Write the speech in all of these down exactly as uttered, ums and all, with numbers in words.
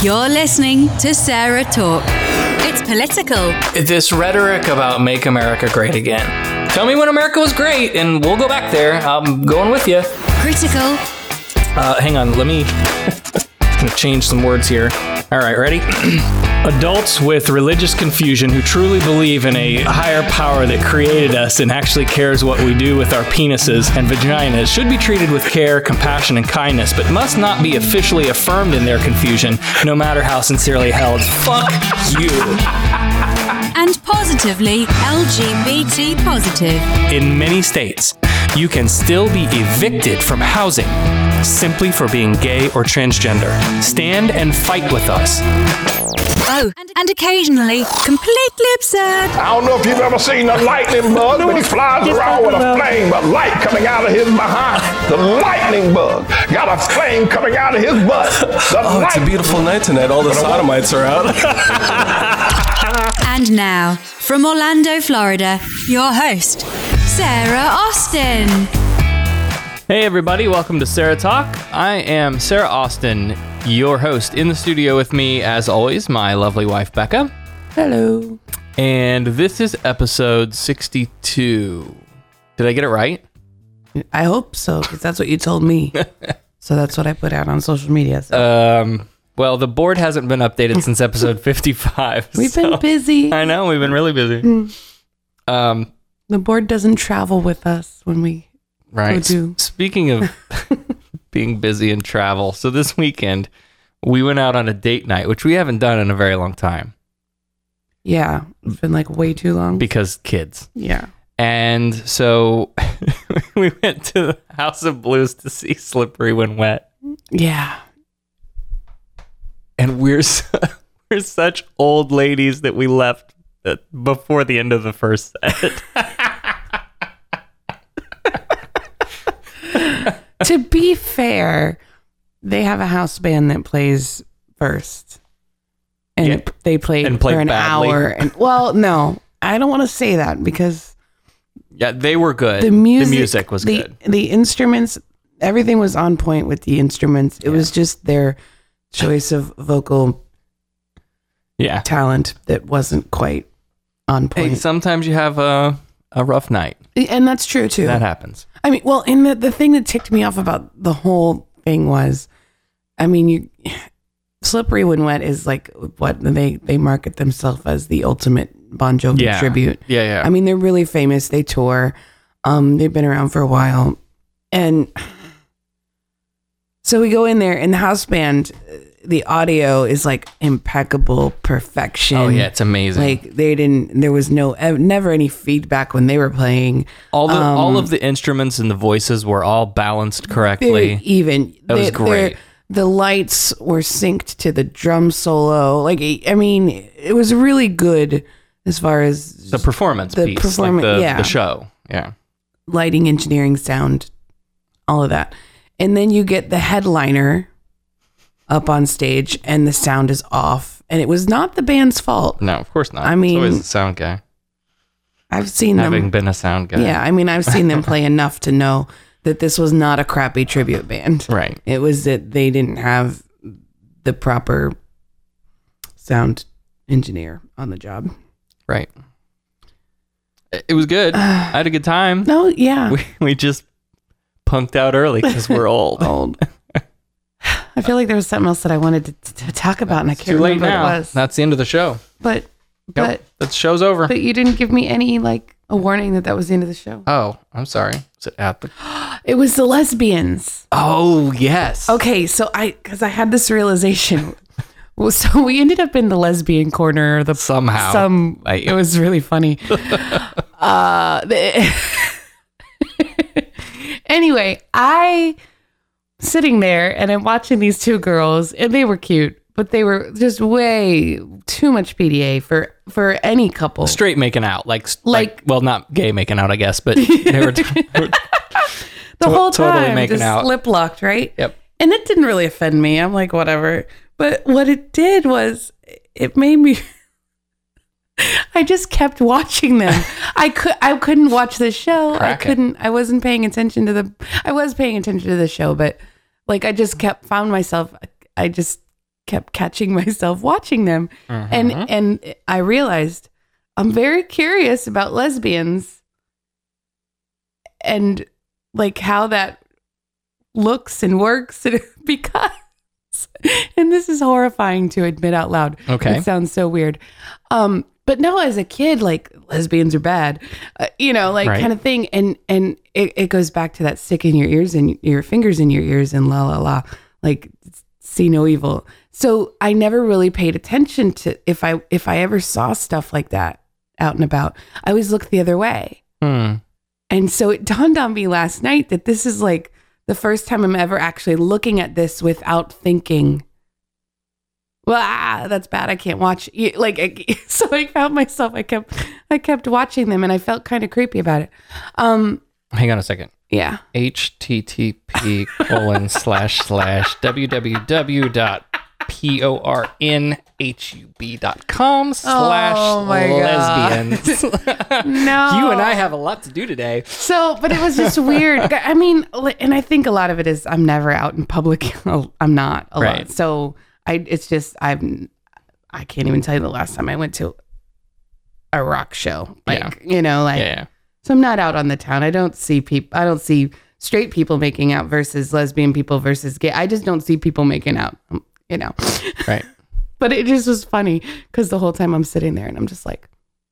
You're listening to Sarah Talk. It's political. This rhetoric about make America great again. Tell me when America was great and we'll go back there. I'm going with you. Critical. Uh, hang on, let me I'm gonna change some words here. All right, ready? Adults with religious confusion who truly believe in a higher power that created us and actually cares what we do with our penises and vaginas should be treated with care, compassion, and kindness, but must not be officially affirmed in their confusion, no matter how sincerely held. Fuck you. And positively L G B T positive. In many states, you can still be evicted from housing simply for being gay or transgender. Stand and fight with us. Oh, and, and occasionally completely absurd. I don't know if you've ever seen a lightning bug, but he flies around with a flame, a light coming out of his behind. The lightning bug got a flame coming out of his butt. The oh, light- it's a beautiful night tonight. All the sodomites are out. And now, from Orlando, Florida, your host, Sarah Austin. Hey everybody, welcome to Sarah Talk. I am Sarah Austin, your host. In the studio with me, as always, my lovely wife, Becca. Hello. And this is episode sixty-two. Did I get it right? I hope so, because that's what you told me. So that's what I put out on social media. So. Um. Well, the board hasn't been updated since episode fifty-five. We've so been busy. I know, we've been really busy. Mm. Um. The board doesn't travel with us when we Right. go do. Speaking of being busy and travel, so this weekend we went out on a date night, which we haven't done in a very long time. Yeah, it's been like way too long. Because kids. Yeah. And so we went to the House of Blues to see Slippery When Wet. Yeah. And we're su- we're such old ladies that we left uh, before the end of the first set. To be fair, they have a house band that plays first. And Yeah. they played And played for an badly. hour. And well, no, I don't want to say that because Yeah, they were good. the music, the music was the, good. The instruments, everything was on point with the instruments. It was just their choice of vocal Yeah. talent that wasn't quite on point. Hey, sometimes you have a a rough night. And that's true too. That happens. I mean, well, and the, the thing that ticked me off about the whole thing was, I mean, you Slippery When Wet is like what they, they market themselves as the ultimate Bon Jovi Yeah. tribute. Yeah, yeah. I mean, they're really famous. They tour. Um, they've been around for a while. And so we go in there and the house band, the audio is like impeccable perfection. Oh yeah, it's amazing. Like they didn't, there was no, never any feedback when they were playing. all the um, all of the instruments and the voices were all balanced correctly. Very even. That was They- great. they're- The lights were synced to the drum solo. Like, I mean, it was really good as far as The performance The piece, performance- like the, yeah. the show. Yeah. lighting, engineering, sound, all of that. And then you get the headliner up on stage and the sound is off. And it was not the band's fault. No, of course not. I It's mean, always the sound guy. I've seen Having them. been a sound guy. Yeah, I mean, I've seen them play enough to know that this was not a crappy tribute band. Right. It was that they didn't have the proper sound engineer on the job. Right. It it was good. I had a good time. No, yeah. We we just punked out early because we're old. Old. I feel like there was something else that I wanted to, to talk about, and I can't Too late remember now. what it was. That's the end of the show. But, but, Yep. The show's over. but you didn't give me any like a warning that that was the end of the show. Oh, I'm sorry. Is it at the? It was the lesbians. Oh yes. Okay, so I because I had this realization. Well, so we ended up in the lesbian corner. The Somehow. some like, it was really funny. uh, the, anyway, I sitting there and I'm watching these two girls, and they were cute, but they were just way too much P D A for for any couple. Straight making out, like, like Like- well, not gay making out, I guess, but they were. they were the to- whole totally time, making just out. lip locked, right? Yep. And it didn't really offend me. I'm like, whatever. But what it did was, it made me. I just kept watching them. I could. I couldn't watch the show. Crack I it. couldn't. I wasn't paying attention to the. I was paying attention to the show, but like I just kept found myself. I just kept catching myself watching them. Mm-hmm. And and I realized I'm very curious about lesbians and like how that looks and works and because and this is horrifying to admit out loud. Okay. It sounds so weird. Um, but no, as a kid, like lesbians are bad, uh, you know, like Right. kind of thing. And and it, it goes back to that stick in your ears and your fingers in your ears and la la la, like see no evil. So I never really paid attention to if I if I ever saw stuff like that out and about, I always looked the other way. Hmm. And so it dawned on me last night that this is like the first time I'm ever actually looking at this without thinking, well, ah, that's bad. I can't watch. You- Like, I, so I found myself, I kept, I kept watching them and I felt kind of creepy about it. Um, Hang on a second. yeah. H T T P colon slash slash www dot P O R N H U B dot com slash Oh my God. lesbians. No. You and I have a lot to do today. So, but it was just weird. I mean, li- and I think a lot of it is I'm never out in public. I'm not a Right. lot. So I, it's just, I'm, I can't even tell you the last time I went to a rock show. Like, Yeah. you know, like, Yeah. so I'm not out on the town. I don't see people, I don't see straight people making out versus lesbian people versus gay. I just don't see people making out, um, you know. Right. But it just was funny because the whole time I'm sitting there and I'm just like,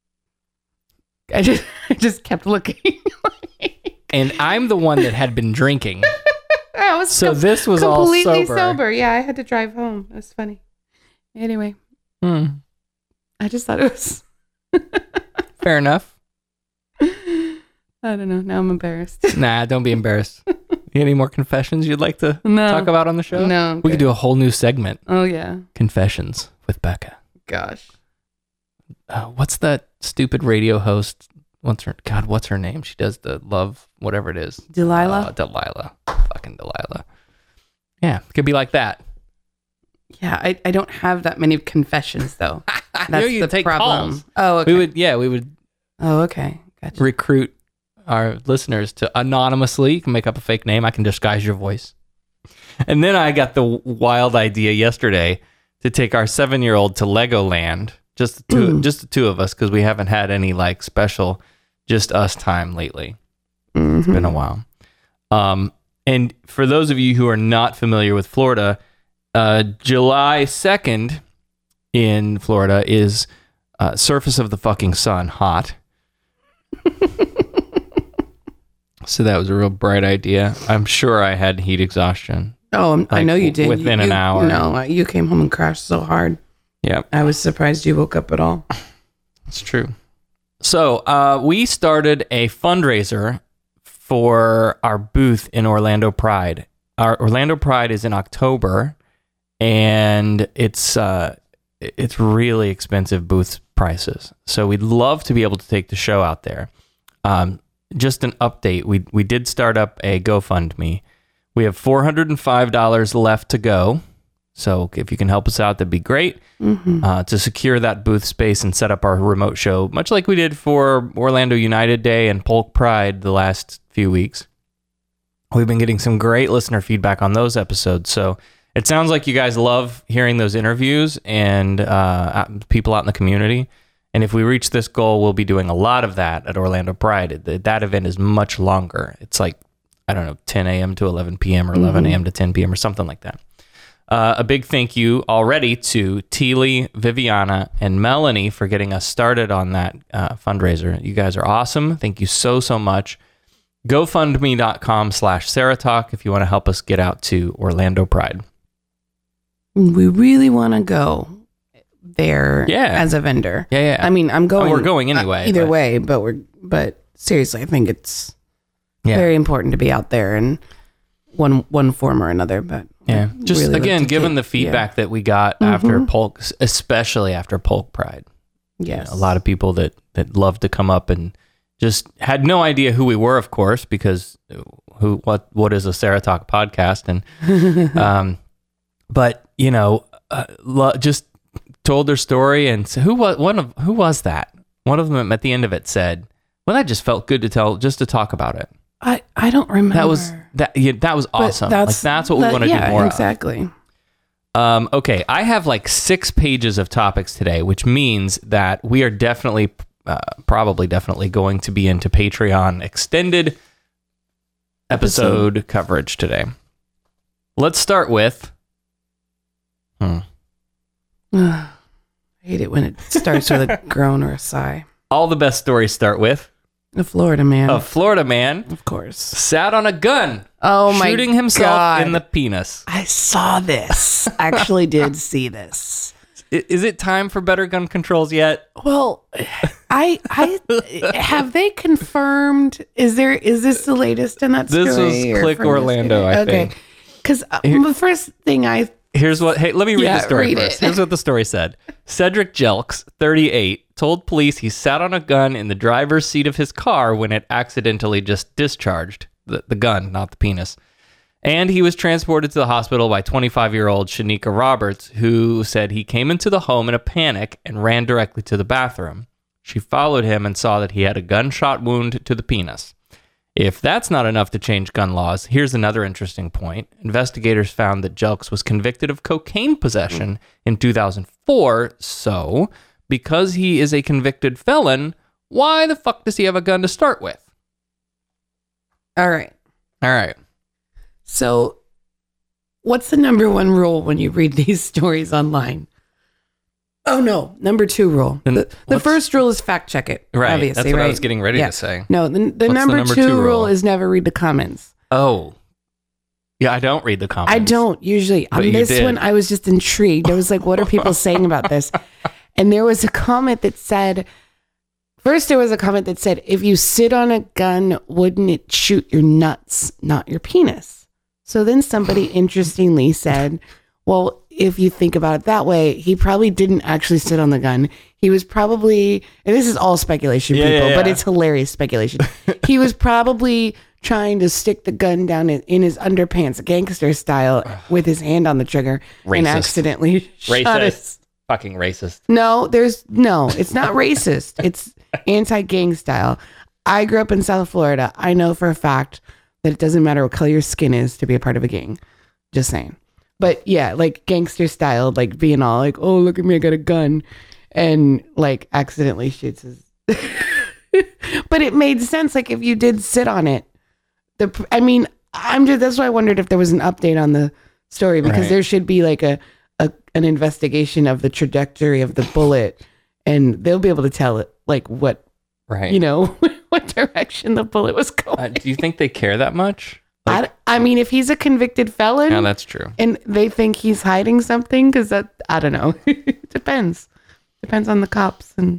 I just, I just kept looking. And I'm the one that had been drinking. I was So com- this was all completely sober. Yeah, I had to drive home. It was funny. Anyway, Hmm. I just thought it was, Fair enough. I don't know. Now I'm embarrassed. Nah, don't be embarrassed. You any more confessions you'd like to No. talk about on the show? No, I'm We could good. do a whole new segment. Oh, yeah. Confessions with Becca. Gosh. Uh, what's that stupid radio host? What's her? God, what's her name? She does the love, whatever it is. Delilah? Uh, Delilah. Fucking Delilah. Yeah, it could be like that. Yeah, I, I don't have that many confessions, though. That's know you the take problem. calls. Oh, okay. We would, yeah, we would Oh, okay. Gotcha. recruit our listeners to anonymously. You can make up a fake name. I can disguise your voice. And then I got the wild idea yesterday to take our seven-year-old to Legoland. Just the two, just the two of us, because we haven't had any like special, just us time lately. It's been a while. Um, and for those of you who are not familiar with Florida, uh, July second in Florida is uh, surface of the fucking sun hot. So that was a real bright idea. I'm sure I had heat exhaustion. Oh, I'm- I Like, know you did. within You- an hour. No, you came home and crashed so hard. Yeah, I was surprised you woke up at all. it's true. So uh, we started a fundraiser for our booth in Orlando Pride. Our Orlando Pride is in October, and it's uh, it's really expensive booth prices. So we'd love to be able to take the show out there. Um, just an update: we we did start up a GoFundMe. We have four hundred five dollars left to go. So if you can help us out, that'd be great. Mm-hmm. Uh, to secure that booth space and set up our remote show, much like we did for Orlando United Day and Polk Pride the last few weeks. We've been getting some great listener feedback on those episodes. So it sounds like you guys love hearing those interviews and uh, people out in the community. And if we reach this goal, we'll be doing a lot of that at Orlando Pride. That event is much longer. It's like, I don't know, ten a.m. to eleven p.m. or eleven a.m. to ten p.m. or something like that. Uh, a big thank you already to Teely, Viviana, and Melanie for getting us started on that uh, fundraiser. You guys are awesome. Thank you so, so much. GoFundMe.com slash Sarah Talk if you want to help us get out to Orlando Pride. We really want to go there Yeah. as a vendor. Yeah, yeah. I mean, I'm going. we're going anyway, uh, either but- way, but we're, but seriously, I think it's Yeah. very important to be out there in one, one form or another. But Yeah. I'd Just really like again, to given take- the feedback yeah. that we got after Polk, especially after Polk Pride. Yes. A lot of people that, that loved to come up and just had no idea who we were, of course, because who, what, what is a Sarah Talk podcast? And, um, but you know, uh, lo- just told their story and so who was one of, who was that? One of them at the end of it said, well, that just felt good to tell, just to talk about it. I, I don't remember. That was, that, yeah, that was But awesome. Like that's what we that- want to yeah, do more exactly. of. Um, okay, I have like six pages of topics today, which means that we are definitely, uh, probably definitely going to be into Patreon extended episode, episode. coverage today. Let's start with... Hmm. I hate it when it starts with a groan or a sigh. All the best stories start with... A Florida man. A Florida man. Of course. Sat on a gun. Oh my God. Shooting himself in the penis. I saw this. Actually did see this. Is it time for better gun controls yet? Well, I I have they confirmed, is there is this the latest in that story? This was Click Orlando, I okay. think. Because uh, the first thing I Here's what, hey, let me read yeah, the story read first. It. Here's what the story said. Cedric Jelks, thirty-eight, told police he sat on a gun in the driver's seat of his car when it accidentally just discharged. The, the gun, not the penis. And he was transported to the hospital by twenty-five-year-old Shanika Roberts, who said he came into the home in a panic and ran directly to the bathroom. She followed him and saw that he had a gunshot wound to the penis. If that's not enough to change gun laws, here's another interesting point. Investigators found that Jelks was convicted of cocaine possession in two thousand four, so because he is a convicted felon, why the fuck does he have a gun to start with? All right. All right. So what's the number one rule when you read these stories online? Oh, no. Number two rule. The, the first rule is fact check it. Right. Obviously, That's what right? I was getting ready yeah. to say. No, the, the, number, the number two, two rule? rule is never read the comments. Oh. Yeah, I don't read the comments. I don't usually. But On this one, I was just intrigued. I was like, what are people saying about this? And there was a comment that said, first there was a comment that said, if you sit on a gun, wouldn't it shoot your nuts, not your penis? So then somebody interestingly said, well, if you think about it that way, he probably didn't actually sit on the gun. He was probably, and this is all speculation, yeah, people, yeah, yeah. but it's hilarious speculation. He was probably trying to stick the gun down in, in his underpants, gangster style, with his hand on the trigger, racist. and accidentally racist. shot his... Fucking racist. No, there's, no, it's not racist. It's anti-gang style. I grew up in South Florida. I know for a fact that it doesn't matter what color your skin is to be a part of a gang. Just saying. But yeah, like gangster style, like being all like, oh, look at me, I got a gun. And like accidentally shoots his. But it made sense. Like if you did sit on it, the, I mean, I'm just, that's why I wondered if there was an update on the story, because right. there should be like a, a, an investigation of the trajectory of the bullet, and they'll be able to tell it like what, right. you know, what direction the bullet was going. Uh, do you think they care that much? Like, I, I mean, if he's a convicted felon, yeah, that's true. And they think he's hiding something, because that, I don't know. It depends. Depends on the cops and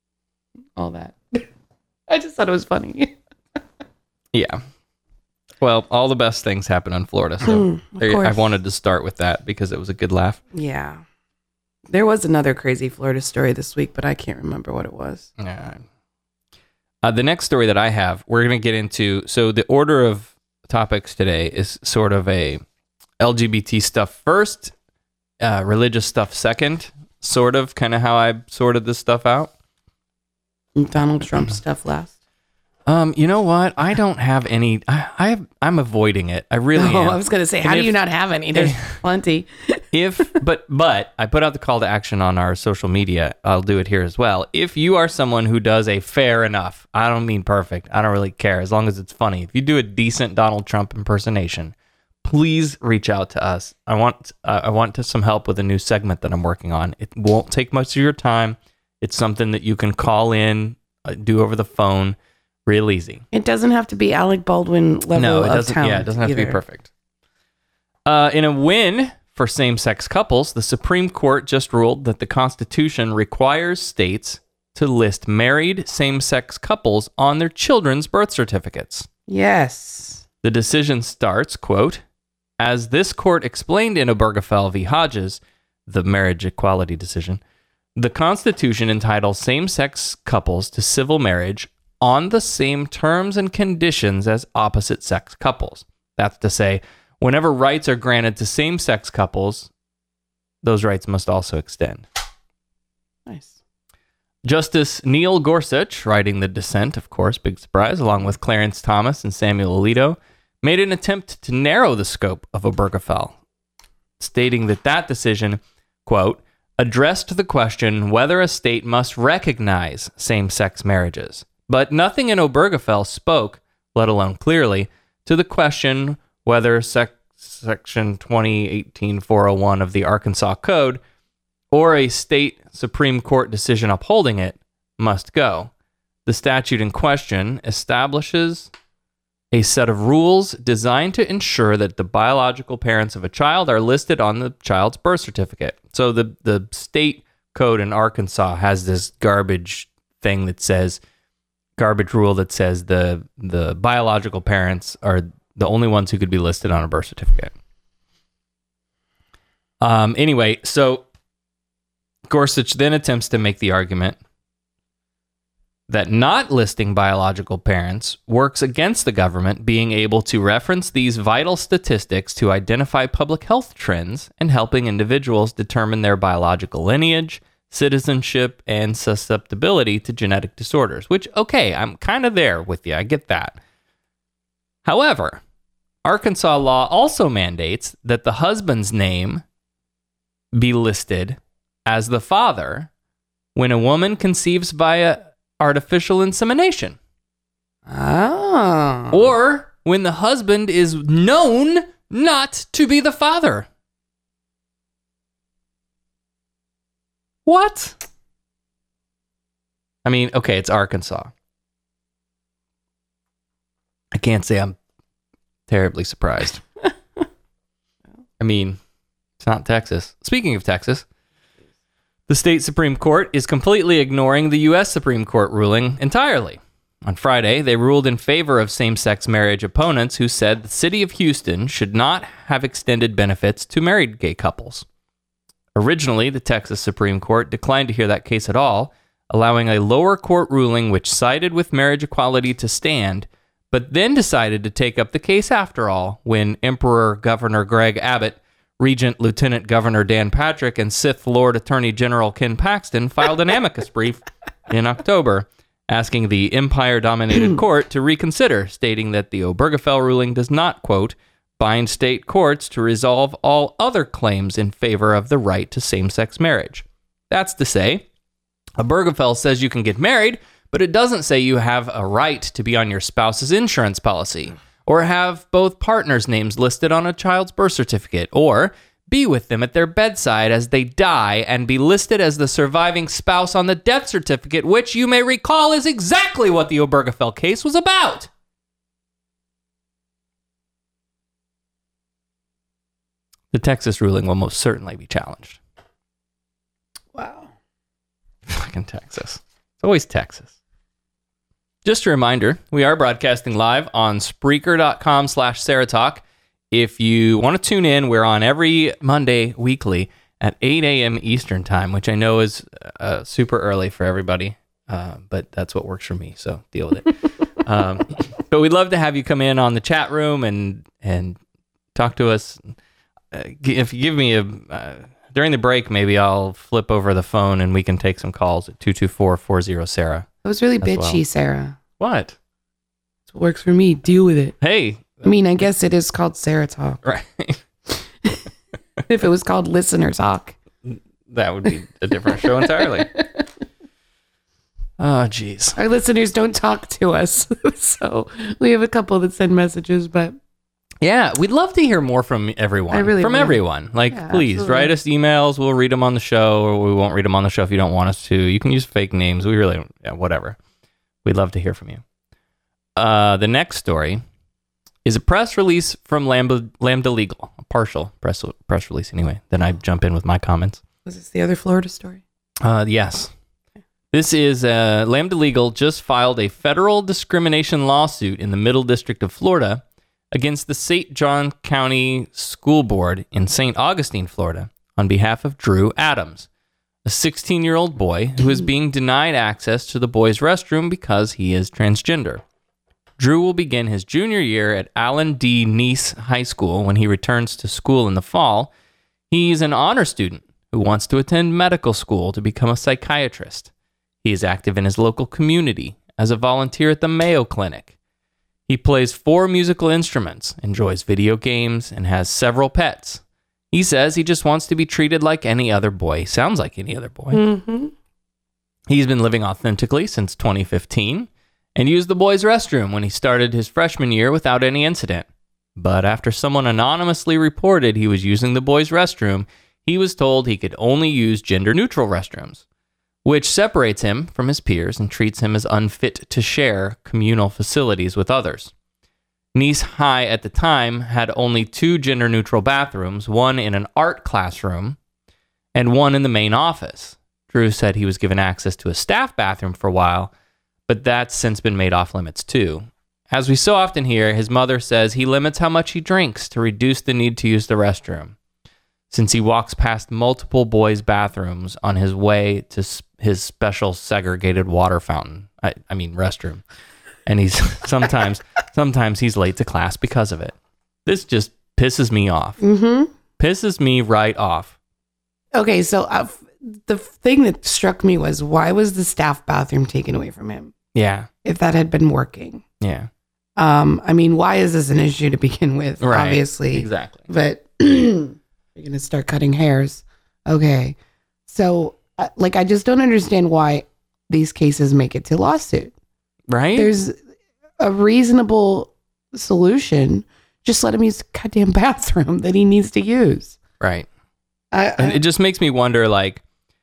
all that. I just thought it was funny. Yeah. Well, all the best things happen in Florida. So there, I wanted to start with that because it was a good laugh. Yeah. There was another crazy Florida story this week, but I can't remember what it was. Yeah. Uh, the next story that I have, we're going to get into. So the order of topics today is sort of a L G B T stuff first, uh, religious stuff second, sort of, kind of how I sorted this stuff out. Donald Trump stuff last. Um, you know what? I don't have any. I, I have, I'm avoiding it. I really oh, am. I was going to say, and how if, do you not have any? There's plenty. if, but, but I put out the call to action on our social media. I'll do it here as well. If you are someone who does a fair enough, I don't mean perfect, I don't really care, as long as it's funny. If you do a decent Donald Trump impersonation, please reach out to us. I want, uh, I want to some help with a new segment that I'm working on. It won't take much of your time. It's something that you can call in, uh, do over the phone. Real easy. It doesn't have to be Alec Baldwin level no, it of doesn't, talent. Yeah, it doesn't have either. to be perfect. Uh, in a win for same-sex couples, the Supreme Court just ruled that the Constitution requires states to list married same-sex couples on their children's birth certificates. Yes. The decision starts, quote, as this court explained in Obergefell v. Hodges, the marriage equality decision, the Constitution entitles same-sex couples to civil marriage on the same terms and conditions as opposite-sex couples. That's to say, whenever rights are granted to same-sex couples, those rights must also extend. Nice. Justice Neil Gorsuch, writing the dissent, of course, big surprise, along with Clarence Thomas and Samuel Alito, made an attempt to narrow the scope of Obergefell stating that that decision, quote, addressed the question whether a state must recognize same-sex marriages. But nothing in Obergefell spoke, let alone clearly, to the question whether sec- Section twenty eighteen dash four oh one of the Arkansas Code or a state Supreme Court decision upholding it must go. The statute in question establishes a set of rules designed to ensure that the biological parents of a child are listed on the child's birth certificate. So the, the state code in Arkansas has this garbage thing that says, garbage rule that says the the biological parents are the only ones who could be listed on a birth certificate. Um, anyway, so Gorsuch then attempts to make the argument that not listing biological parents works against the government being able to reference these vital statistics to identify public health trends and helping individuals determine their biological lineage, citizenship, and susceptibility to genetic disorders, which, okay, I'm kind of there with you. I get that. However, Arkansas law also mandates that the husband's name be listed as the father when a woman conceives via artificial insemination. Oh. Or when the husband is known not to be the father. What? I mean, okay, it's Arkansas. I can't say I'm terribly surprised. I mean, it's not Texas. Speaking of Texas, the state Supreme Court is completely ignoring the U S Supreme Court ruling entirely. On Friday, they ruled in favor of same-sex marriage opponents who said the city of Houston should not have extended benefits to married gay couples. Originally, the Texas Supreme Court declined to hear that case at all, allowing a lower court ruling which sided with marriage equality to stand, but then decided to take up the case after all when Emperor Governor Greg Abbott, Regent Lieutenant Governor Dan Patrick, and Sith Lord Attorney General Ken Paxton filed an amicus brief in October, asking the Empire-dominated court to reconsider, stating that the Obergefell ruling does not, quote, bind state courts to resolve all other claims in favor of the right to same-sex marriage. That's to say, Obergefell says you can get married, but it doesn't say you have a right to be on your spouse's insurance policy, or have both partners' names listed on a child's birth certificate, or be with them at their bedside as they die and be listed as the surviving spouse on the death certificate, which you may recall is exactly what the Obergefell case was about. The Texas ruling will most certainly be challenged. Wow. Fucking Texas. It's always Texas. Just a reminder, we are broadcasting live on Spreaker.com slash Sarah Talk. If you want to tune in, we're on every Monday weekly at eight a.m. Eastern time, which I know is uh, super early for everybody, uh, but that's what works for me, so deal with it. um, but we'd love to have you come in on the chat room and and talk to us. Uh, if you give me a... Uh, during the break, maybe I'll flip over the phone and we can take some calls at two two four, four zero, Sarah. It was really bitchy, well. Sarah. What? It works for me. Deal with it. Hey. I mean, I guess it is called Sarah Talk. Right. If it was called Listener Talk. That would be a different show entirely. Oh, jeez. Our listeners don't talk to us. So we have a couple that send messages, but... Yeah, we'd love to hear more from everyone. I really From would. everyone. Like, Yeah, please, absolutely. write us emails. We'll read them on the show, or we won't read them on the show if you don't want us to. You can use fake names. We really, yeah, whatever. We'd love to hear from you. Uh, the next story is a press release from Lambda, Lambda Legal, a partial press press release anyway. Then I jump in with my comments. Was this the other Florida story? Uh, yes. This is uh, Lambda Legal just filed a federal discrimination lawsuit in the Middle District of Florida against the Saint John County School Board in Saint Augustine, Florida, on behalf of Drew Adams, a sixteen-year-old boy who is being denied access to the boys' restroom because he is transgender. Drew will begin his junior year at Allen D. Neese High School when he returns to school in the fall. He's an honor student who wants to attend medical school to become a psychiatrist. He is active in his local community as a volunteer at the Mayo Clinic. He plays four musical instruments, enjoys video games, and has several pets. He says he just wants to be treated like any other boy. Sounds like any other boy. Mm-hmm. He's been living authentically since twenty fifteen and used the boys' restroom when he started his freshman year without any incident. But after someone anonymously reported he was using the boys' restroom, he was told he could only use gender-neutral restrooms, which separates him from his peers and treats him as unfit to share communal facilities with others. Nease High at the time had only two gender-neutral bathrooms, one in an art classroom and one in the main office. Drew said he was given access to a staff bathroom for a while, but that's since been made off limits too. As we so often hear, his mother says he limits how much he drinks to reduce the need to use the restroom, since he walks past multiple boys' bathrooms on his way to s- his special segregated water fountain. I, I mean, restroom. And he's sometimes, sometimes he's late to class because of it. This just pisses me off. Mm-hmm. Pisses me right off. Okay, so uh, the thing that struck me was, why was the staff bathroom taken away from him? Yeah. If that had been working. Yeah. Um, I mean, why is this an issue to begin with? Right. Obviously. Exactly. But you're going to start cutting hairs. Okay. So, uh, like, I just don't understand why these cases make it to lawsuit. Right? There's a reasonable solution. Just let him use the goddamn bathroom that he needs to use. Right. I, And I, it just makes me wonder, like,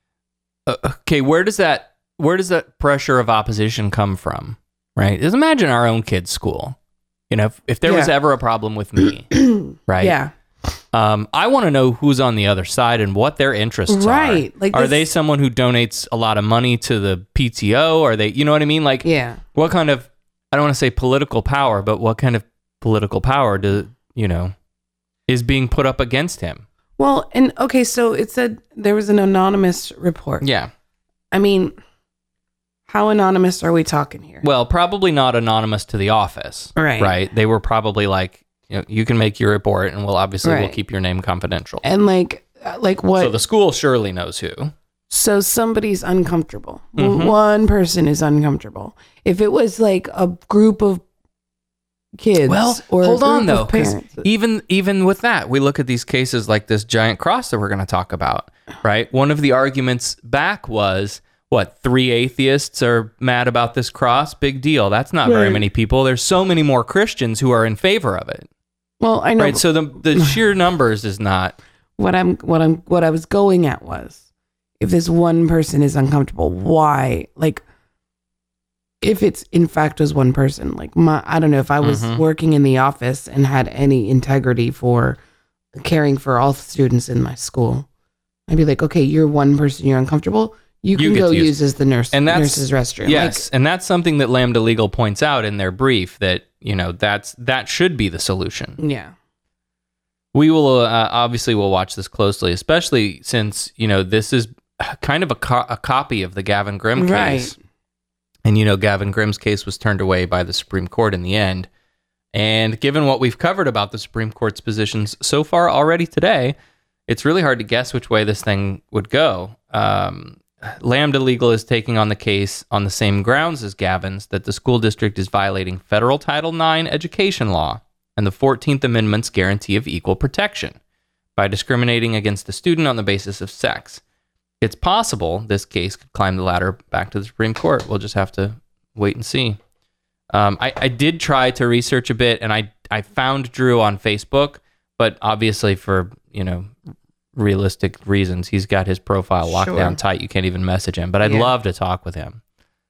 uh, okay, where does that where does that pressure of opposition come from? Right? Just imagine our own kid's school. You know, if, if there was Yeah. ever a problem with me, right? Yeah. Um, I want to know who's on the other side and what their interests Right. are. Like are this- they someone who donates a lot of money to the P T O? Are they, you know what I mean? Like, Yeah. what kind of, I don't want to say political power, but what kind of political power do, you know, is being put up against him? Well, and okay, so it said there was an anonymous report. Yeah. I mean, how anonymous are we talking here? Well, probably not anonymous to the office. Right. Right. They were probably like, you know, you can make your report and we'll obviously we'll Right. keep your name confidential. And like, uh, like what? So the school surely knows who. So somebody's uncomfortable. Mhm. One person is uncomfortable. If it was like a group of kids, Well, or a hold on group though, of 'cause parents, even even with that, we look at these cases like this giant cross that we're going to talk about, right? One of the arguments back was, what, three atheists are mad about this cross? Big deal. That's not very Right. many people. There's so many more Christians who are in favor of it, well, I know right? So the the sheer numbers is not. what I'm, what I'm, what I was going at was, if this one person is uncomfortable, why? Like, if it's in fact was one person, like my, I don't know, if I was Mhm. working in the office and had any integrity for caring for all students in my school, I'd be like, okay, you're one person, you're uncomfortable. You You can get go to use- use as the nurse, And that's- nurse's restroom. Yes, and that's something that Lambda Legal points out in their brief, that, you know, that's that should be the solution. Like, yeah. We will uh, obviously we'll watch this closely, especially since, you know, this is kind of a, co- a copy of the Gavin Grimm case. Right. And, you know, Gavin Grimm's case was turned away by the Supreme Court in the end. And given what we've covered about the Supreme Court's positions so far already today, it's really hard to guess which way this thing would go. Um, Lambda Legal is taking on the case on the same grounds as Gavin's, that the school district is violating federal Title nine education law and the fourteenth Amendment's guarantee of equal protection by discriminating against the student on the basis of sex. It's possible this case could climb the ladder back to the Supreme Court. We'll just have to wait and see. Um, I, I did try to research a bit, and I, I found Drew on Facebook, but obviously for, you know, realistic reasons, he's got his profile locked Sure. down tight. You can't even message him, but I'd Yeah. love to talk with him.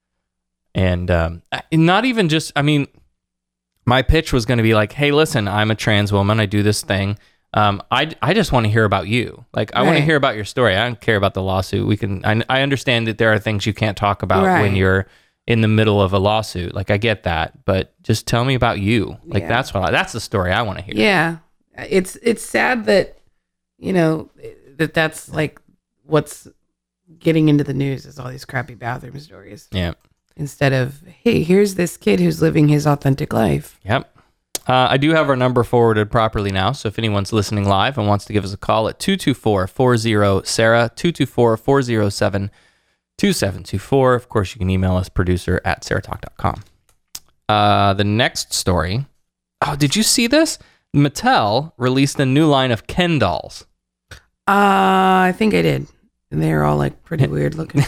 And um, I- not even just, I mean, my pitch was going to be like, hey, listen, I'm a trans woman. I do this thing. Um, I, I just want to hear about you. Like, I want to Right. hear about your story. I don't care about the lawsuit. We can, I, I understand that there are things you can't talk about when Right. you're in the middle of a lawsuit. Like, I get that, but just tell me about you. Like, Yeah. that's what I, that's the story I want to hear. Yeah. It's, it's sad that, you know, that that's like what's getting into the news is all these crappy bathroom stories Yeah. instead of, hey, here's this kid who's living his authentic life. Yep. Uh, I do have our number forwarded properly now, so if anyone's listening live and wants to give us a call at two two four, four zero, Sarah, two two four, four zero seven, two seven two four. Of course, you can email us, producer at sarah talk dot com. Uh, the next story. Oh, did you see this? Mattel released a new line of Ken dolls. Uh, I think I did. And they're all like pretty weird looking.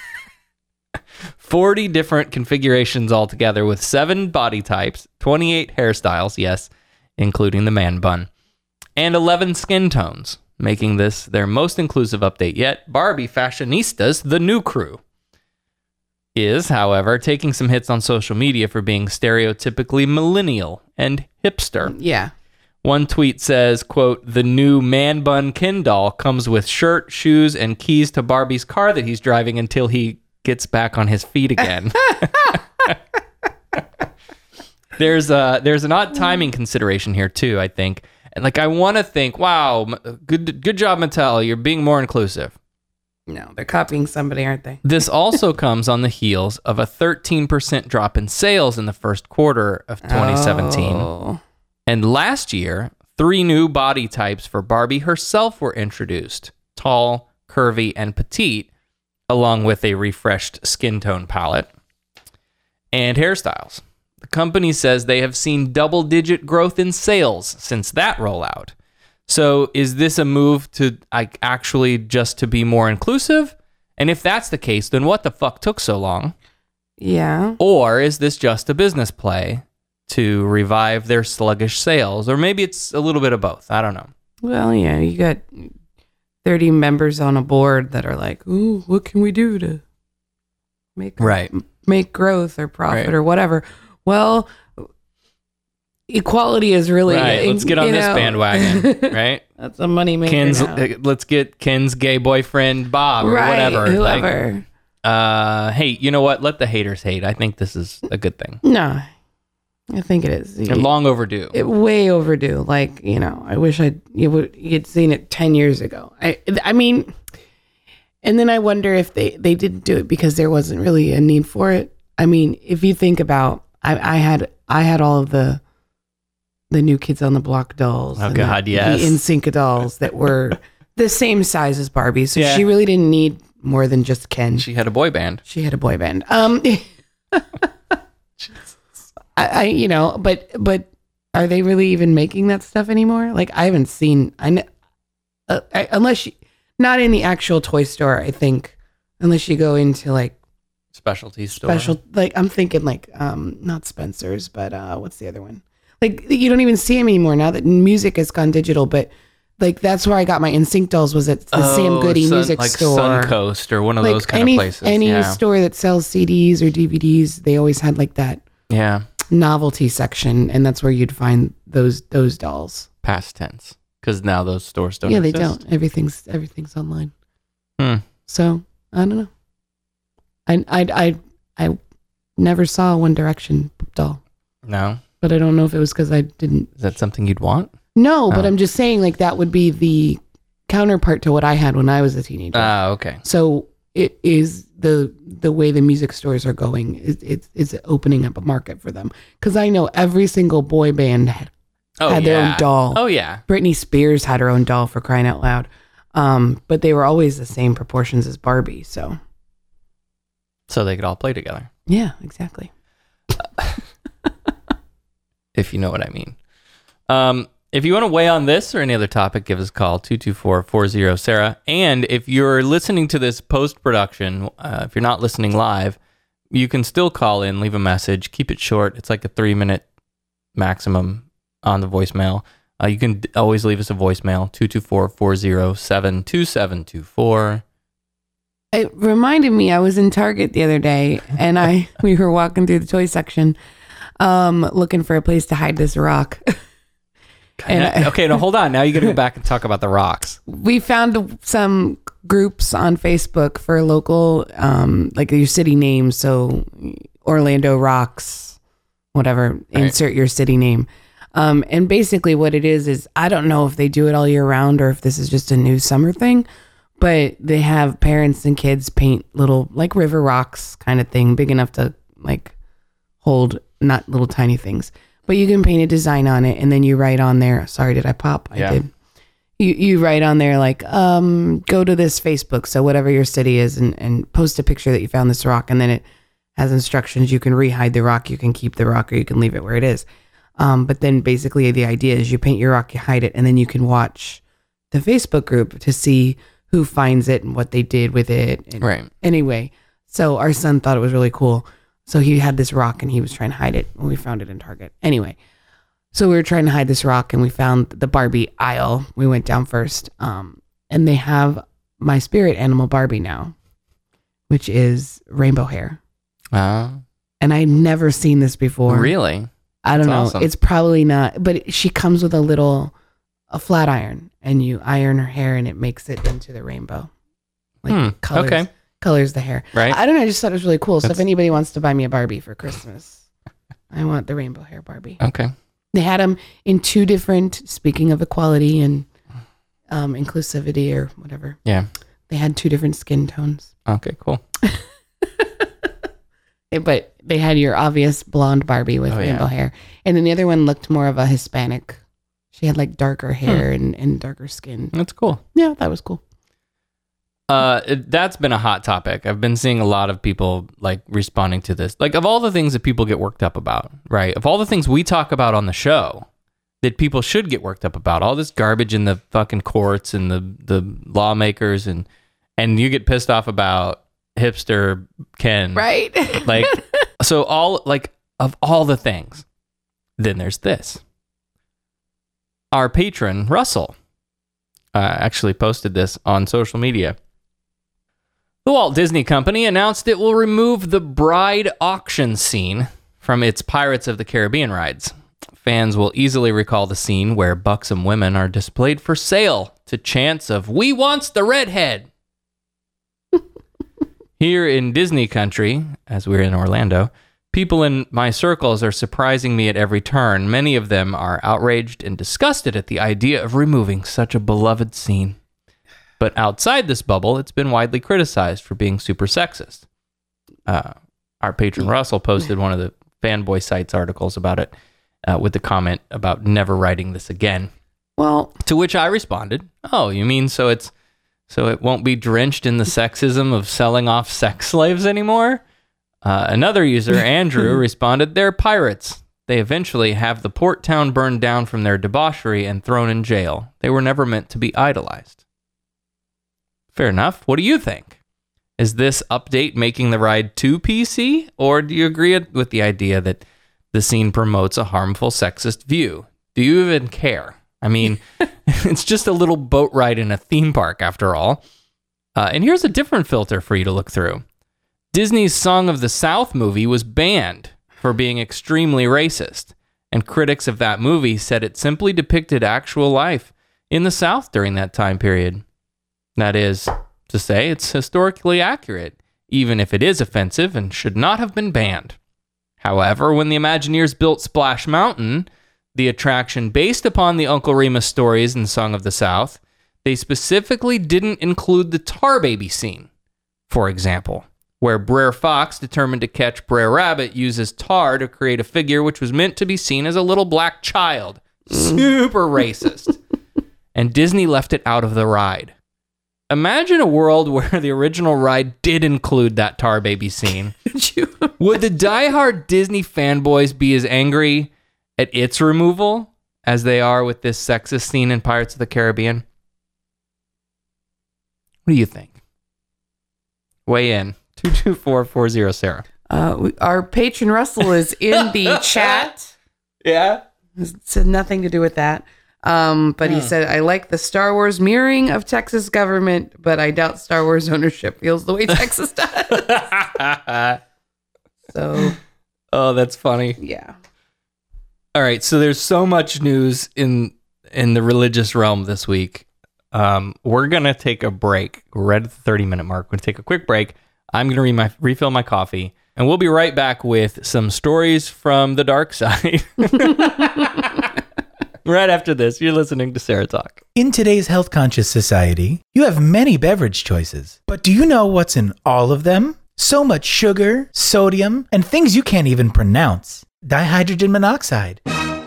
forty different configurations altogether with seven body types, twenty-eight hairstyles, yes, including the man bun, and eleven skin tones, making this their most inclusive update yet. Barbie Fashionistas, the new crew, is, however, taking some hits on social media for being stereotypically millennial and hipster. Yeah. One tweet says, quote, the new man bun Ken doll comes with shirt, shoes, and keys to Barbie's car that he's driving until he gets back on his feet again. there's a, there's an odd timing consideration here too, I think. And like, I want to think, wow, good, good job, Mattel. You're being more inclusive. No, they're copying somebody, aren't they? This also comes on the heels of a thirteen percent drop in sales in the first quarter of twenty seventeen. Oh. And last year, three new body types for Barbie herself were introduced: tall, curvy, and petite, along with a refreshed skin tone palette and hairstyles. The company says they have seen double-digit growth in sales since that rollout. So is this a move to like, actually just to be more inclusive? And if that's the case, then what the fuck took so long? Yeah. Or is this just a business play to revive their sluggish sales? Or maybe it's a little bit of both. I don't know. Well, yeah, you got thirty members on a board that are like, ooh, what can we do to make Right. make growth or profit Right. or whatever? Well, equality is really... Right, let's get on you this know, bandwagon, right? That's a money maker Ken's, now. uh, let's get Ken's gay boyfriend Bob or Right, whatever. whoever. Like, uh, hey, you know what? Let the haters hate. I think this is a good thing. No, I think it is. And long overdue. It, way overdue. Like, you know, I wish I'd you would you'd seen it ten years ago. I I mean, and then I wonder if they they didn't do it because there wasn't really a need for it. I mean, if you think about, I I had I had all of the the New Kids on the Block dolls. Oh, and God, the, yes. the N Sync dolls that were the same size as Barbie. So Yeah. she really didn't need more than just Ken. She had a boy band. She had a boy band. Um, I, I, you know, but but are they really even making that stuff anymore? Like, I haven't seen. I, kn- uh, I unless you, not in the actual toy store. I think unless you go into like Specialty store. special, like I'm thinking like um not Spencer's, but uh what's the other one? Like you don't even see them anymore now that music has gone digital. But like that's where I got my N Sync dolls was at the Oh, Sam Goody Sun- music like store. Suncoast or one of those kind any, of places. Any yeah. store that sells C Ds or D V Ds, they always had like that yeah. novelty section, and that's where you'd find those those dolls. Past tense. Because now those stores don't yeah, exist. they don't. Everything's everything's online. Hmm. So I don't know. I I I I never saw a One Direction doll, No? but I don't know if it was because I didn't. Is that something you'd want? No, but Oh. I'm just saying like that would be the counterpart to what I had when I was a teenager. Ah, okay. So it is the the way the music stores are going. It, it's it's opening up a market for them because I know every single boy band had, Oh, had their yeah. own doll. Oh, yeah. Britney Spears had her own doll, for crying out loud. Um, but they were always the same proportions as Barbie. So So they could all play together, yeah, exactly. if you know what I mean. Um, if you want to weigh on this or any other topic, give us a call, two two four, four zero, Sarah. And if you're listening to this post-production, uh, if you're not listening live, you can still call in, leave a message, keep it short. It's like a three-minute maximum on the voicemail. Uh, you can d- always leave us a voicemail, two two four, four zero seven, two seven two four. It reminded me, I was in Target the other day and I we were walking through the toy section um, looking for a place to hide this rock. And I- Okay, now hold on. Now you got to go back and talk about the rocks. we found some groups on Facebook for local, um, like your city names. So Orlando Rocks, whatever, Right. insert your city name. Um, and basically what it is, is I don't know if they do it all year round or if this is just a new summer thing, but they have parents and kids paint little like river rocks kind of thing, big enough to like hold not little tiny things, but you can paint a design on it. And then you write on there, sorry, did I pop? I Yeah. did. You, you write on there like, um, go to this Facebook. So whatever your city is and, and post a picture that you found this rock. And then it has instructions. You can rehide the rock. You can keep the rock or you can leave it where it is. Um, but then basically the idea is you paint your rock, you hide it, and then you can watch the Facebook group to see who finds it and what they did with it. And Right. Anyway, so our son thought it was really cool. So he had this rock and he was trying to hide it when we found it in Target. Anyway, so we were trying to hide this rock and we found the Barbie aisle. We went down first. Um, and they have my spirit animal Barbie now, which is rainbow hair. Uh, And I'd never seen this before. really? I don't That's know. awesome. It's probably not, but she comes with a little, a flat iron, and you iron her hair, and it makes it into the rainbow. Like Hmm, colors, okay. colors the hair. Right. I don't know. I just thought it was really cool. So That's- if anybody wants to buy me a Barbie for Christmas, I want the rainbow hair Barbie. Okay. They had them in two different. Speaking of equality and um, inclusivity or whatever, Yeah. they had two different skin tones. Okay, cool. But they had your obvious blonde Barbie with Oh, yeah. rainbow hair. And then the other one looked more of a Hispanic. She had like darker hair and, and darker skin. That's cool. Yeah, that was cool. Uh, it, that's been a hot topic. I've been seeing a lot of people like responding to this. Like of all the things that people get worked up about, right? Of all the things we talk about on the show that people should get worked up about, all this garbage in the fucking courts and the, the lawmakers and, and you get pissed off about hipster Ken. Right? Like, so all like of all the things, then there's this. Our patron, Russell, uh, actually posted this on social media. The Walt Disney Company announced it will remove the bride auction scene from its Pirates of the Caribbean rides. Fans will easily recall the scene where buxom women are displayed for sale to chants of "We wants the redhead." Here in Disney country, as we're in Orlando, people in my circles are surprising me at every turn. Many of them are outraged and disgusted at the idea of removing such a beloved scene. But outside this bubble, it's been widely criticized for being super sexist. Uh, our patron Russell posted one of the fanboy sites articles about it uh, with the comment about never writing this again. Well, To which I responded, "Oh, you mean so it's so it won't be drenched in the sexism of selling off sex slaves anymore?" Uh, another user, Andrew, responded, "They're pirates. They eventually have the port town burned down from their debauchery and thrown in jail. They were never meant to be idolized." Fair enough. What do you think? Is this update making the ride too P C? Or do you agree with the idea that the scene promotes a harmful sexist view? Do you even care? I mean, it's just a little boat ride in a theme park after all. Uh, and here's a different filter for you to look through. Disney's Song of the South movie was banned for being extremely racist, and critics of that movie said it simply depicted actual life in the South during that time period. That is to say, it's historically accurate, even if it is offensive and should not have been banned. However, when the Imagineers built Splash Mountain, the attraction based upon the Uncle Remus stories in Song of the South, they specifically didn't include the Tar Baby scene, for example, where Brer Fox, determined to catch Brer Rabbit, uses tar to create a figure which was meant to be seen as a little black child. Super racist. And Disney left it out of the ride. Imagine a world where the original ride did include that Tar Baby scene. Would the diehard Disney fanboys be as angry at its removal as they are with this sexist scene in Pirates of the Caribbean? What do you think? Weigh in. two two four four zero Sarah. uh, we, our patron Russell is in the chat. Yeah? It said nothing to do with that. Um, but he said, "I like the Star Wars mirroring of Texas government, but I doubt Star Wars ownership feels the way Texas does." So, Oh, that's funny. yeah. All right, so there's so much news in in the religious realm this week. Um, we're gonna take a break. We're right at the thirty minute mark. We're gonna take a quick break. I'm gonna re- my, refill my coffee, and we'll be right back with some stories from the dark side. Right after this, you're listening to Sarah Talk. In today's health-conscious society, you have many beverage choices. But do you know what's in all of them? So much sugar, sodium, and things you can't even pronounce. Dihydrogen monoxide.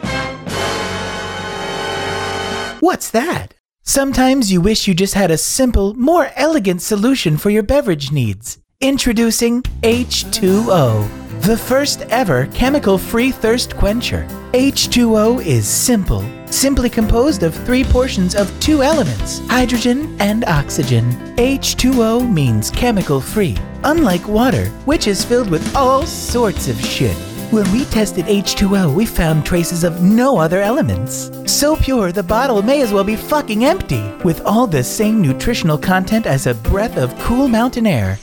What's that? Sometimes you wish you just had a simple, more elegant solution for your beverage needs. Introducing H two O. The first ever chemical-free thirst quencher. H two O is simple, simply composed of three portions of two elements, hydrogen and oxygen. H two O means chemical-free, unlike water, which is filled with all sorts of shit. When we tested H two O, we found traces of no other elements. So pure, the bottle may as well be fucking empty, with all the same nutritional content as a breath of cool mountain air.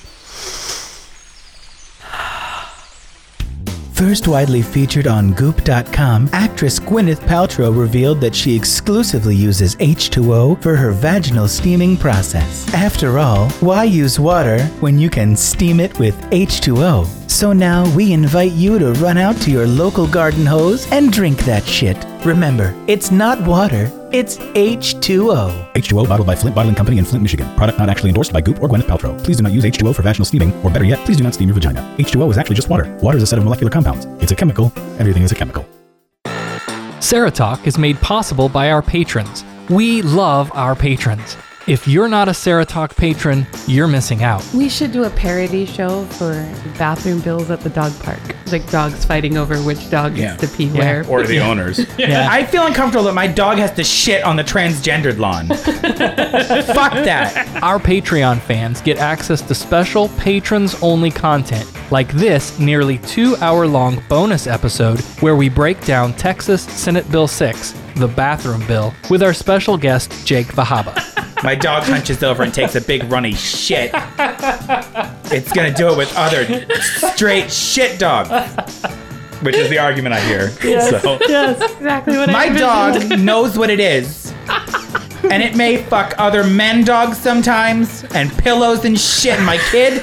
First widely featured on Goop dot com, actress Gwyneth Paltrow revealed that she exclusively uses H two O for her vaginal steaming process. After all, why use water when you can steam it with H two O? So now we invite you to run out to your local garden hose and drink that shit. Remember, it's not water, it's H two O. H two O bottled by Flint Bottling Company in Flint, Michigan. Product not actually endorsed by Goop or Gwyneth Paltrow. Please do not use H two O for vaginal steaming, or better yet, please do not steam your vagina. H two O is actually just water. Water is a set of molecular compounds. It's a chemical. Everything is a chemical. Sarah Talk is made possible by our patrons. We love our patrons. If you're not a Sarah Talk patron, you're missing out. We should do a parody show for bathroom bills at the dog park. Like dogs fighting over which dog Yeah. gets to pee where. Or the owners. Yeah. I feel uncomfortable that my dog has to shit on the transgendered lawn. Fuck that. Our Patreon fans get access to special patrons-only content, like this nearly two-hour-long bonus episode where we break down Texas Senate Bill six, the bathroom bill, with our special guest, Jake Vahaba. My dog hunches over and takes a big runny shit. It's gonna do it with other straight shit dogs. Which is the argument I hear. Yes, So. yes, exactly what My I dog knows what it is. And it may fuck other men dogs sometimes, and pillows and shit, and my kid.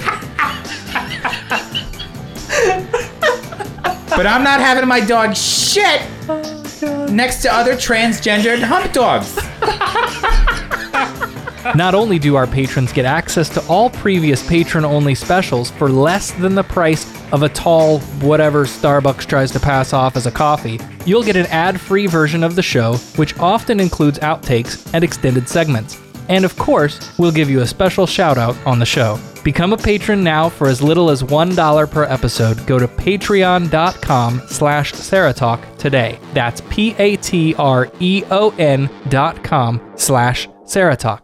But I'm not having my dog shit next to other transgendered hump dogs. Not only do our patrons get access to all previous patron-only specials for less than the price of a tall whatever Starbucks tries to pass off as a coffee, you'll get an ad-free version of the show, which often includes outtakes and extended segments. And of course, we'll give you a special shout-out on the show. Become a patron now for as little as one dollar per episode. Go to patreon.com slash Saratalk today. That's P-A-T-R-E-O-N dot com slash Saratalk.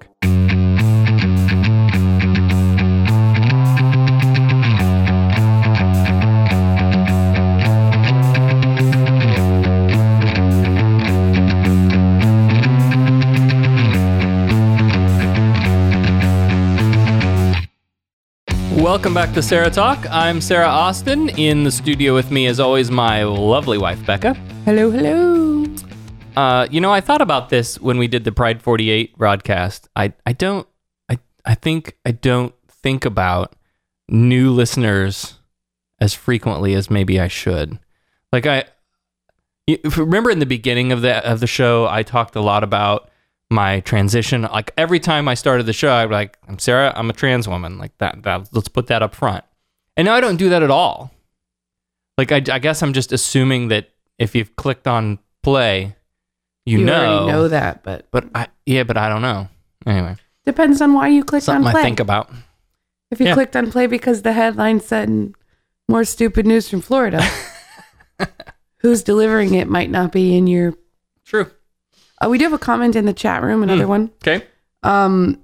Welcome back to Sarah Talk. I'm Sarah Austin. In the studio with me, as always, my lovely wife, Becca. Hello, hello. Uh, you know, I thought about this when we did the Pride forty-eight broadcast. I, I don't, I, I think I don't think about new listeners as frequently as maybe I should. Like I, if you remember in the beginning of the of the show, I talked a lot about my transition. Like every time I started the show, I'd be like, I'm Sarah, I'm a trans woman. Like that, that let's put that up front. And now I don't do that at all. Like I, I guess I'm just assuming that if you've clicked on play, you, You know. already know that, but But I, yeah, but I don't know. Anyway, depends on why you clicked something on play. I think about. If you Yeah. clicked on play because the headline said more stupid news from Florida, who's delivering it might not be in your. True. Uh, we do have a comment in the chat room, another Hmm. one. Okay. Um.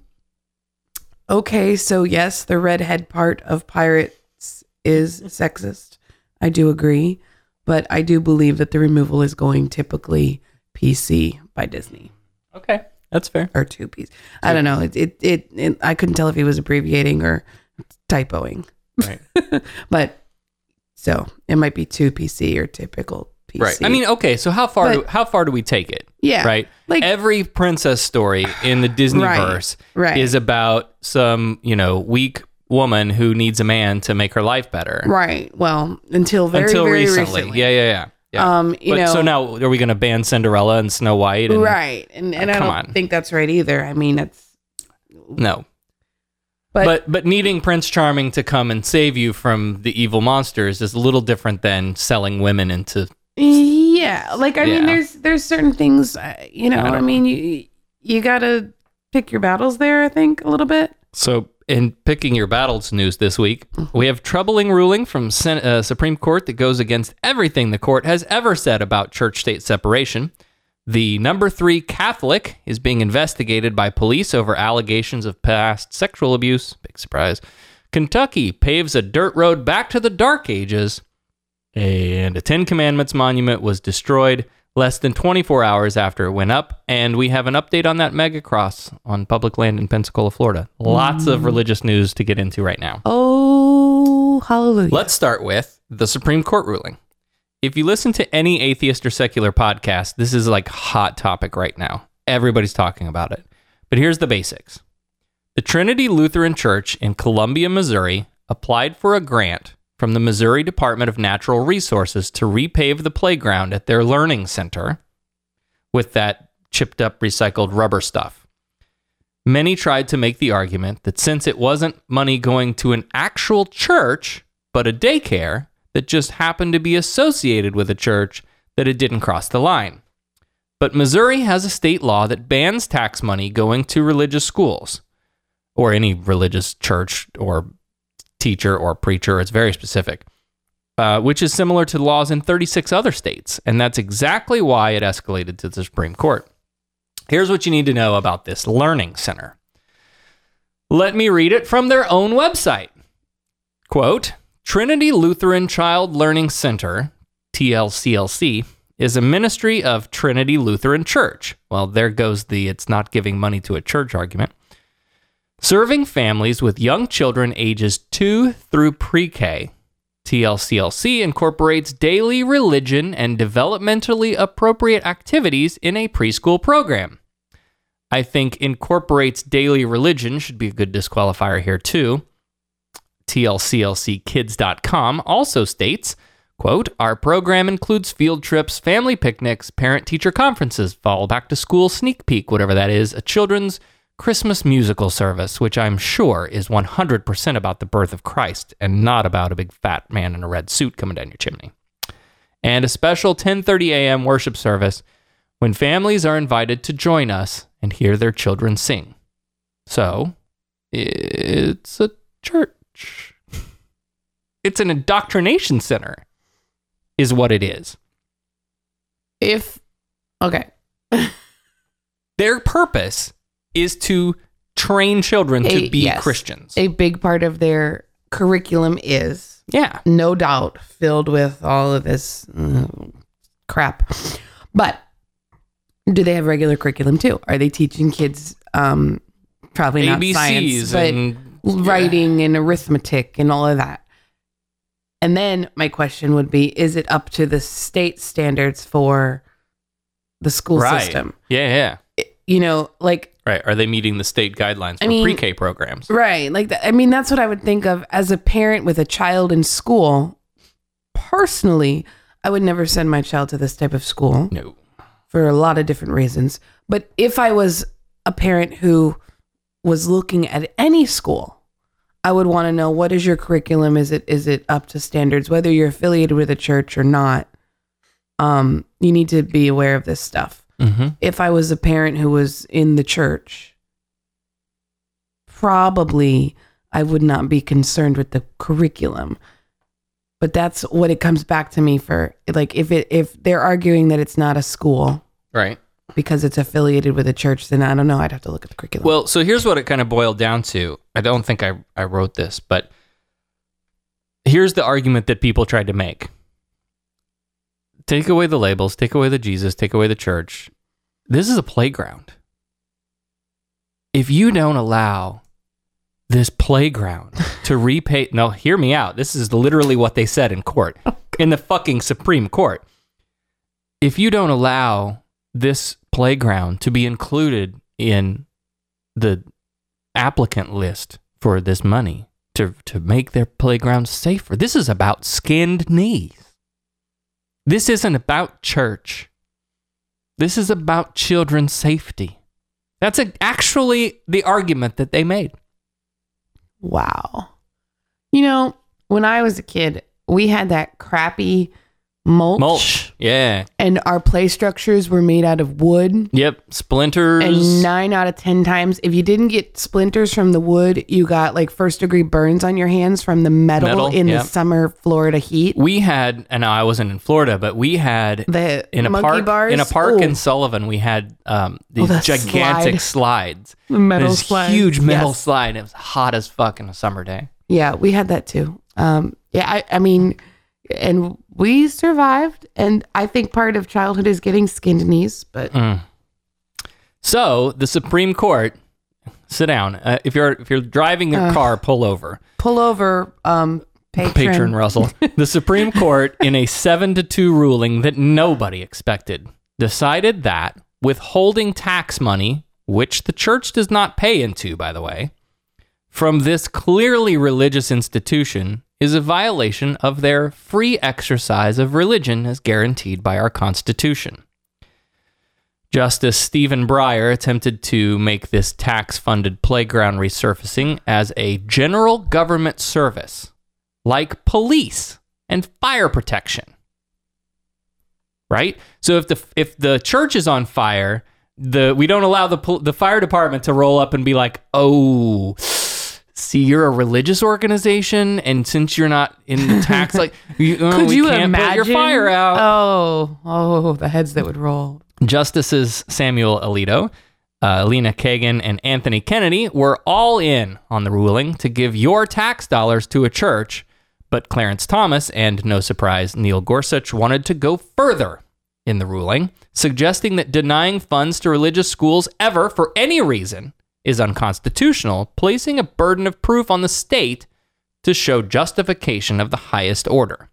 Okay, so yes, the redhead part of pirates is sexist. I do agree, but I do believe that the removal is going typically P C by Disney Okay. That's fair. or two P C. I don't know. It it, it it I couldn't tell if he was abbreviating or typoing. Right. But so it might be two P C or typical P C. Right. I mean, okay. So how far But- do how far do we take it? Yeah. Right. Like- every princess story in the Disneyverse right. is about some, you know, weak woman who needs a man to make her life better. Right. Well, until very Until very recently. recently. Yeah. Yeah. Yeah. Yeah. Um, you but know, so now are we going to ban Cinderella and Snow White? And, right. And and Oh, I come don't on. think that's right either. I mean, it's No. but, But but needing Prince Charming to come and save you from the evil monsters is a little different than selling women into. yeah, like I Yeah. mean, there's there's certain things, uh, you know. I I, don't- mean, you you gotta pick your battles there. I think a little bit. So in picking your battles news this week, we have troubling ruling from Sen- uh, Supreme Court that goes against everything the court has ever said about church-state separation. The number three Catholic is being investigated by police over allegations of past sexual abuse. Big surprise. Kentucky paves a dirt road back to the Dark Ages, and a Ten Commandments monument was destroyed less than twenty-four hours after it went up, and we have an update on that mega cross on public land in Pensacola, Florida. Lots mm. of religious news to get into right now. Oh, hallelujah. Let's start with the Supreme Court ruling. If you listen to any atheist or secular podcast, this is like hot topic right now. Everybody's talking about it. But here's the basics. The Trinity Lutheran Church in Columbia, Missouri applied for a grant from the Missouri Department of Natural Resources to repave the playground at their learning center with that chipped up recycled rubber stuff. Many tried to make the argument that since it wasn't money going to an actual church, but a daycare that just happened to be associated with a church, that it didn't cross the line. But Missouri has a state law that bans tax money going to religious schools or any religious church or teacher or preacher. It's very specific, uh, which is similar to laws in thirty-six other states. And that's exactly why it escalated to the Supreme Court. Here's what you need to know about this learning center. Let me read it from their own website. Quote, Trinity Lutheran Child Learning Center, T L C L C, is a ministry of Trinity Lutheran Church. Well, there goes the it's not giving money to a church argument. Serving families with young children ages two through pre-K. T L C L C incorporates daily religion and developmentally appropriate activities in a preschool program. I think incorporates daily religion should be a good disqualifier here too. T L C L C kids dot com also states, quote, our program includes field trips, family picnics, parent-teacher conferences, fall back to school sneak peek, whatever that is, a children's Christmas musical service, which I'm sure is one hundred percent about the birth of Christ and not about a big fat man in a red suit coming down your chimney. And a special ten thirty a.m. worship service when families are invited to join us and hear their children sing. So, it's a church. It's an indoctrination center, is what it is. If, okay. Their purpose is to train children to A- be yes. Christians. A big part of their curriculum is, yeah, no doubt, filled with all of this uh, crap. But do they have regular curriculum too? Are they teaching kids um, probably not A B Cs science, but and writing and arithmetic and all of that? And then my question would be, is it up to the state standards for the school right. system? Yeah, yeah. You know, like... Right. Are they meeting the state guidelines for I mean, pre-K programs? Right. Like, that, I mean, that's what I would think of as a parent with a child in school. Personally, I would never send my child to this type of school. No. For a lot of different reasons. But if I was a parent who was looking at any school, I would want to know, what is your curriculum? Is it is it up to standards? Whether you're affiliated with a church or not, um, you need to be aware of this stuff. Mm-hmm. If I was a parent who was in the church, probably I would not be concerned with the curriculum. But that's what it comes back to me for. Like, if it if they're arguing that it's not a school, right, because it's affiliated with a church, then I don't know. I'd have to look at the curriculum. Well, so here's what it kind of boiled down to. I don't think I, I wrote this, but here's the argument that people tried to make. Take away the labels, take away the Jesus, take away the church. This is a playground. If you don't allow this playground to repay... No, hear me out. This is literally what they said in court, in the fucking Supreme Court. If you don't allow this playground to be included in the applicant list for this money to, to make their playground safer, this is about skinned knees. This isn't about church. This is about children's safety. That's a, actually the argument that they made. Wow. You know, when I was a kid, we had that crappy mulch. Mulch. Yeah. And our play structures were made out of wood. Yep. Splinters. And nine out of ten times, if you didn't get splinters from the wood, you got like first degree burns on your hands from the metal, Metal, in yep. the summer Florida heat. We had, and I wasn't in Florida, but we had The in a monkey park bars. in a park Ooh. in Sullivan. We had um, these the gigantic slide. slides. The metal this slides, huge metal yes. slide. And it was hot as fuck in a summer day. Yeah, we had that too. Um, yeah, I, I mean, and we survived. And I think part of childhood is getting skinned knees. But Mm. So the Supreme Court, sit down. Uh, if you're if you're driving your Uh, car, pull over. pull over, um, patron. Patron Russell. The Supreme Court, in a seven to two ruling that nobody expected, decided that withholding tax money, which the church does not pay into, by the way, from this clearly religious institution is a violation of their free exercise of religion as guaranteed by our Constitution. Justice Stephen Breyer attempted to make this tax-funded playground resurfacing as a general government service, like police and fire protection. Right? So if the if the church is on fire, the we don't allow the pol- the fire department to roll up and be like, "Oh, see, you're a religious organization, and since you're not in the tax, like, you, oh, Could we you can't imagine put your fire out." Oh, oh, the heads that would roll. Justices Samuel Alito, uh, Lena Kagan, and Anthony Kennedy were all in on the ruling to give your tax dollars to a church, but Clarence Thomas and, no surprise, Neil Gorsuch wanted to go further in the ruling, suggesting that denying funds to religious schools ever, for any reason, is unconstitutional, placing a burden of proof on the state to show justification of the highest order.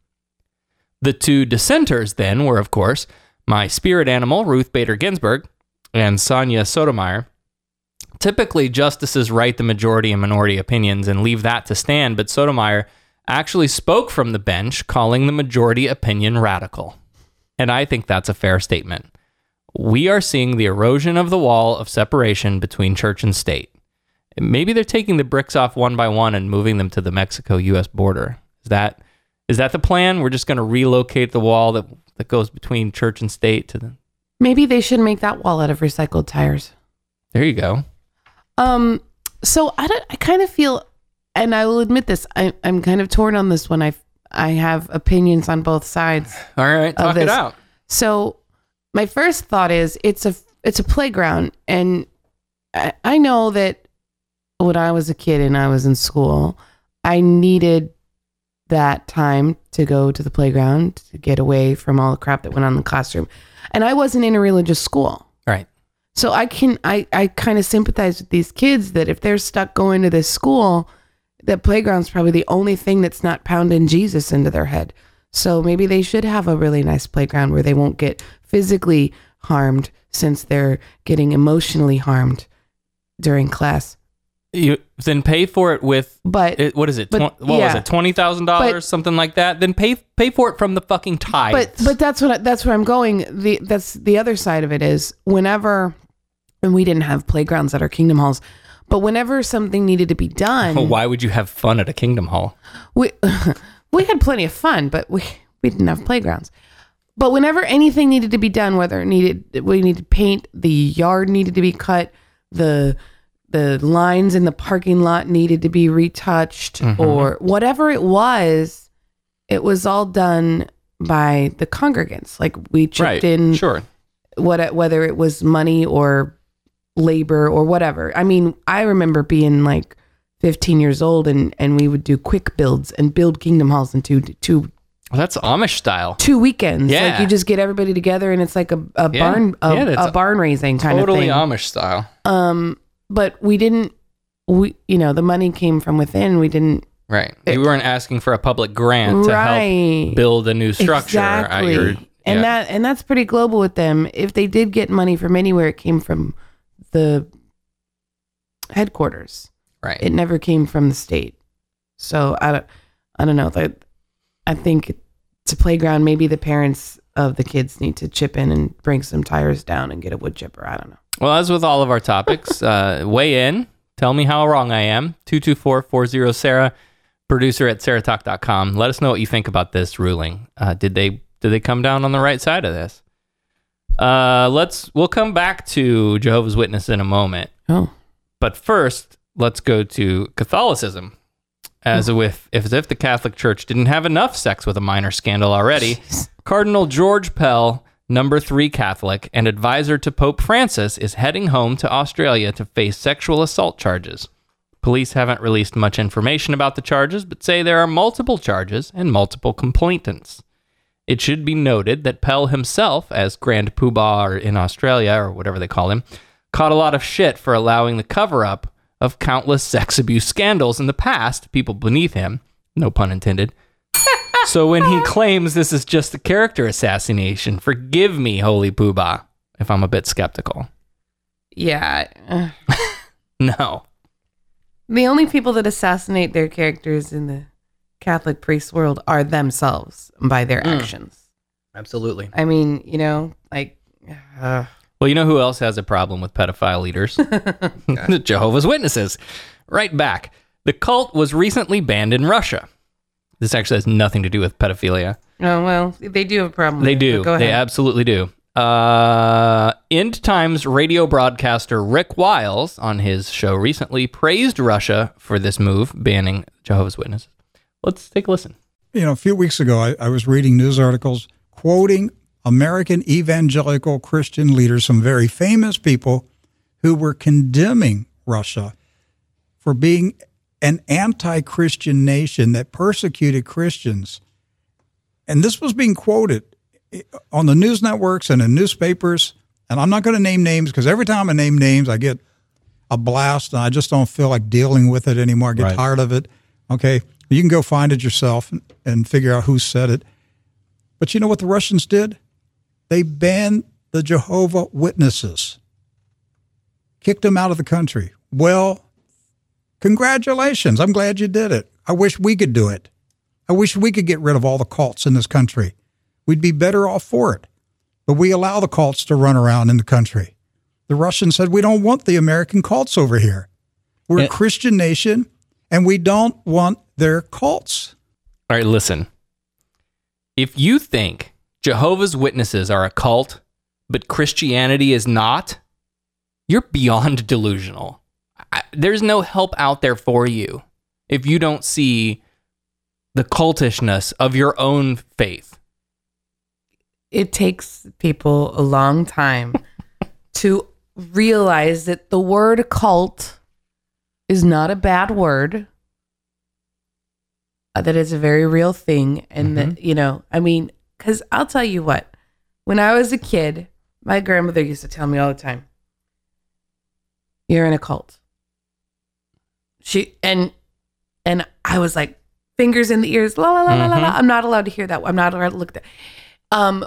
The two dissenters, then, were, of course, my spirit animal, Ruth Bader Ginsburg, and Sonia Sotomayor. Typically, justices write the majority and minority opinions and leave that to stand, but Sotomayor actually spoke from the bench, calling the majority opinion radical. And I think that's a fair statement. We are seeing the erosion of the wall of separation between church and state. Maybe they're taking the bricks off one by one and moving them to the Mexico-U S border. Is that is that the plan? We're just going to relocate the wall that, that goes between church and state to the... Maybe they should make that wall out of recycled tires. There you go. Um. So I don't, I kind of feel, and I will admit this, I, I'm kind of torn on this one. I I have opinions on both sides. All right, talk it this. out. So my first thought is it's a it's a playground, and I, I know that when I was a kid and I was in school, I needed that time to go to the playground to get away from all the crap that went on in the classroom, and I wasn't in a religious school. Right. So I can I I kind of sympathize with these kids that if they're stuck going to this school, that playground's probably the only thing that's not pounding Jesus into their head. So maybe they should have a really nice playground where they won't get physically harmed since they're getting emotionally harmed during class. You then pay for it with, But it, what is it? but, Tw- what was yeah. it? Twenty thousand dollars, But- something like that. Then pay pay for it from the fucking tithes. But but that's what I, that's where I'm going. The that's the other side of it is whenever, and we didn't have playgrounds at our Kingdom Halls, but whenever something needed to be done, Well, why would you have fun at a Kingdom Hall? we we had plenty of fun, but we we didn't have playgrounds. But whenever anything needed to be done, whether it needed we needed paint, the yard needed to be cut, the the lines in the parking lot needed to be retouched, Mm-hmm. or whatever it was, it was all done by the congregants. Like we chipped Right. in, Sure. what whether it was money or labor or whatever. I mean, I remember being like fifteen years old and and we would do quick builds and build Kingdom Halls in two two Well, that's Amish style. two weekends. Yeah. Like you just get everybody together and it's like a, a Yeah. barn a, Yeah, that's a barn raising kind Totally of thing. Amish style. Um, but we didn't. We you know the money came from within. We didn't. Right. You weren't asking for a public grant to Right. help build a new structure Exactly. at your. And yeah. that and that's pretty global with them. If they did get money from anywhere, it came from the headquarters. Right. It never came from the state. So I don't, I don't know. I, I think it's a playground. Maybe the parents of the kids need to chip in and bring some tires down and get a wood chipper. I don't know. Well, as with all of our topics, uh, weigh in. Tell me how wrong I am. two two four, four zero, Sarah, producer at sarah talk dot com. Let us know what you think about this ruling. Uh, did they do they come down on the right side of this? Uh, let's we'll come back to Jehovah's Witness in a moment. Oh, but first, let's go to Catholicism. As Hmm. if as if the Catholic Church didn't have enough sex with a minor scandal already, Cardinal George Pell, number three Catholic and advisor to Pope Francis, is heading home to Australia to face sexual assault charges. Police haven't released much information about the charges, but say there are multiple charges and multiple complainants. It should be noted that Pell himself, as Grand Poobah in Australia, or whatever they call him, caught a lot of shit for allowing the cover-up of countless sex abuse scandals in the past, people beneath him, no pun intended. So when he claims this is just a character assassination, forgive me, Holy Poobah, if I'm a bit skeptical. yeah. Uh, No. the only people that assassinate their characters in the Catholic priest world are themselves by their Mm. actions. Absolutely. I mean, you know, like, uh, Well, you know who else has a problem with pedophile leaders? The Jehovah's Witnesses. Right back. The cult was recently banned in Russia. This actually has nothing to do with pedophilia. oh, well, they do have a problem. They with it, do. but Go ahead. They absolutely do. Uh, End Times radio broadcaster Rick Wiles on his show recently praised Russia for this move, banning Jehovah's Witnesses. Let's take a listen. You know, a few weeks ago, I, I was reading news articles quoting American evangelical Christian leaders, some very famous people who were condemning Russia for being an anti-Christian nation that persecuted Christians. And this was being quoted on the news networks and in newspapers. And I'm not going to name names because every time I name names, I get a blast and I just don't feel like dealing with it anymore. I get Right. tired of it. Okay, you can go find it yourself and, and figure out who said it. But you know what the Russians did? They banned the Jehovah Witnesses, kicked them out of the country. Well, congratulations. I'm glad you did it. I wish we could do it. I wish we could get rid of all the cults in this country. We'd be better off for it. But we allow the cults to run around in the country. The Russians said, we don't want the American cults over here. We're a Christian nation, and we don't want their cults. All right, listen. If you think Jehovah's Witnesses are a cult, but Christianity is not, you're beyond delusional. I, there's no help out there for you if you don't see the cultishness of your own faith. It takes people a long time to realize that the word cult is not a bad word, uh, that it's a very real thing. And Mm-hmm. that, you know, I mean, because I'll tell you what, when I was a kid, my grandmother used to tell me all the time, you're in a cult. She, and, and I was like, fingers in the ears, la, la, la, la, la, la. Mhm. I'm not allowed to hear that. I'm not allowed to look at that. Um,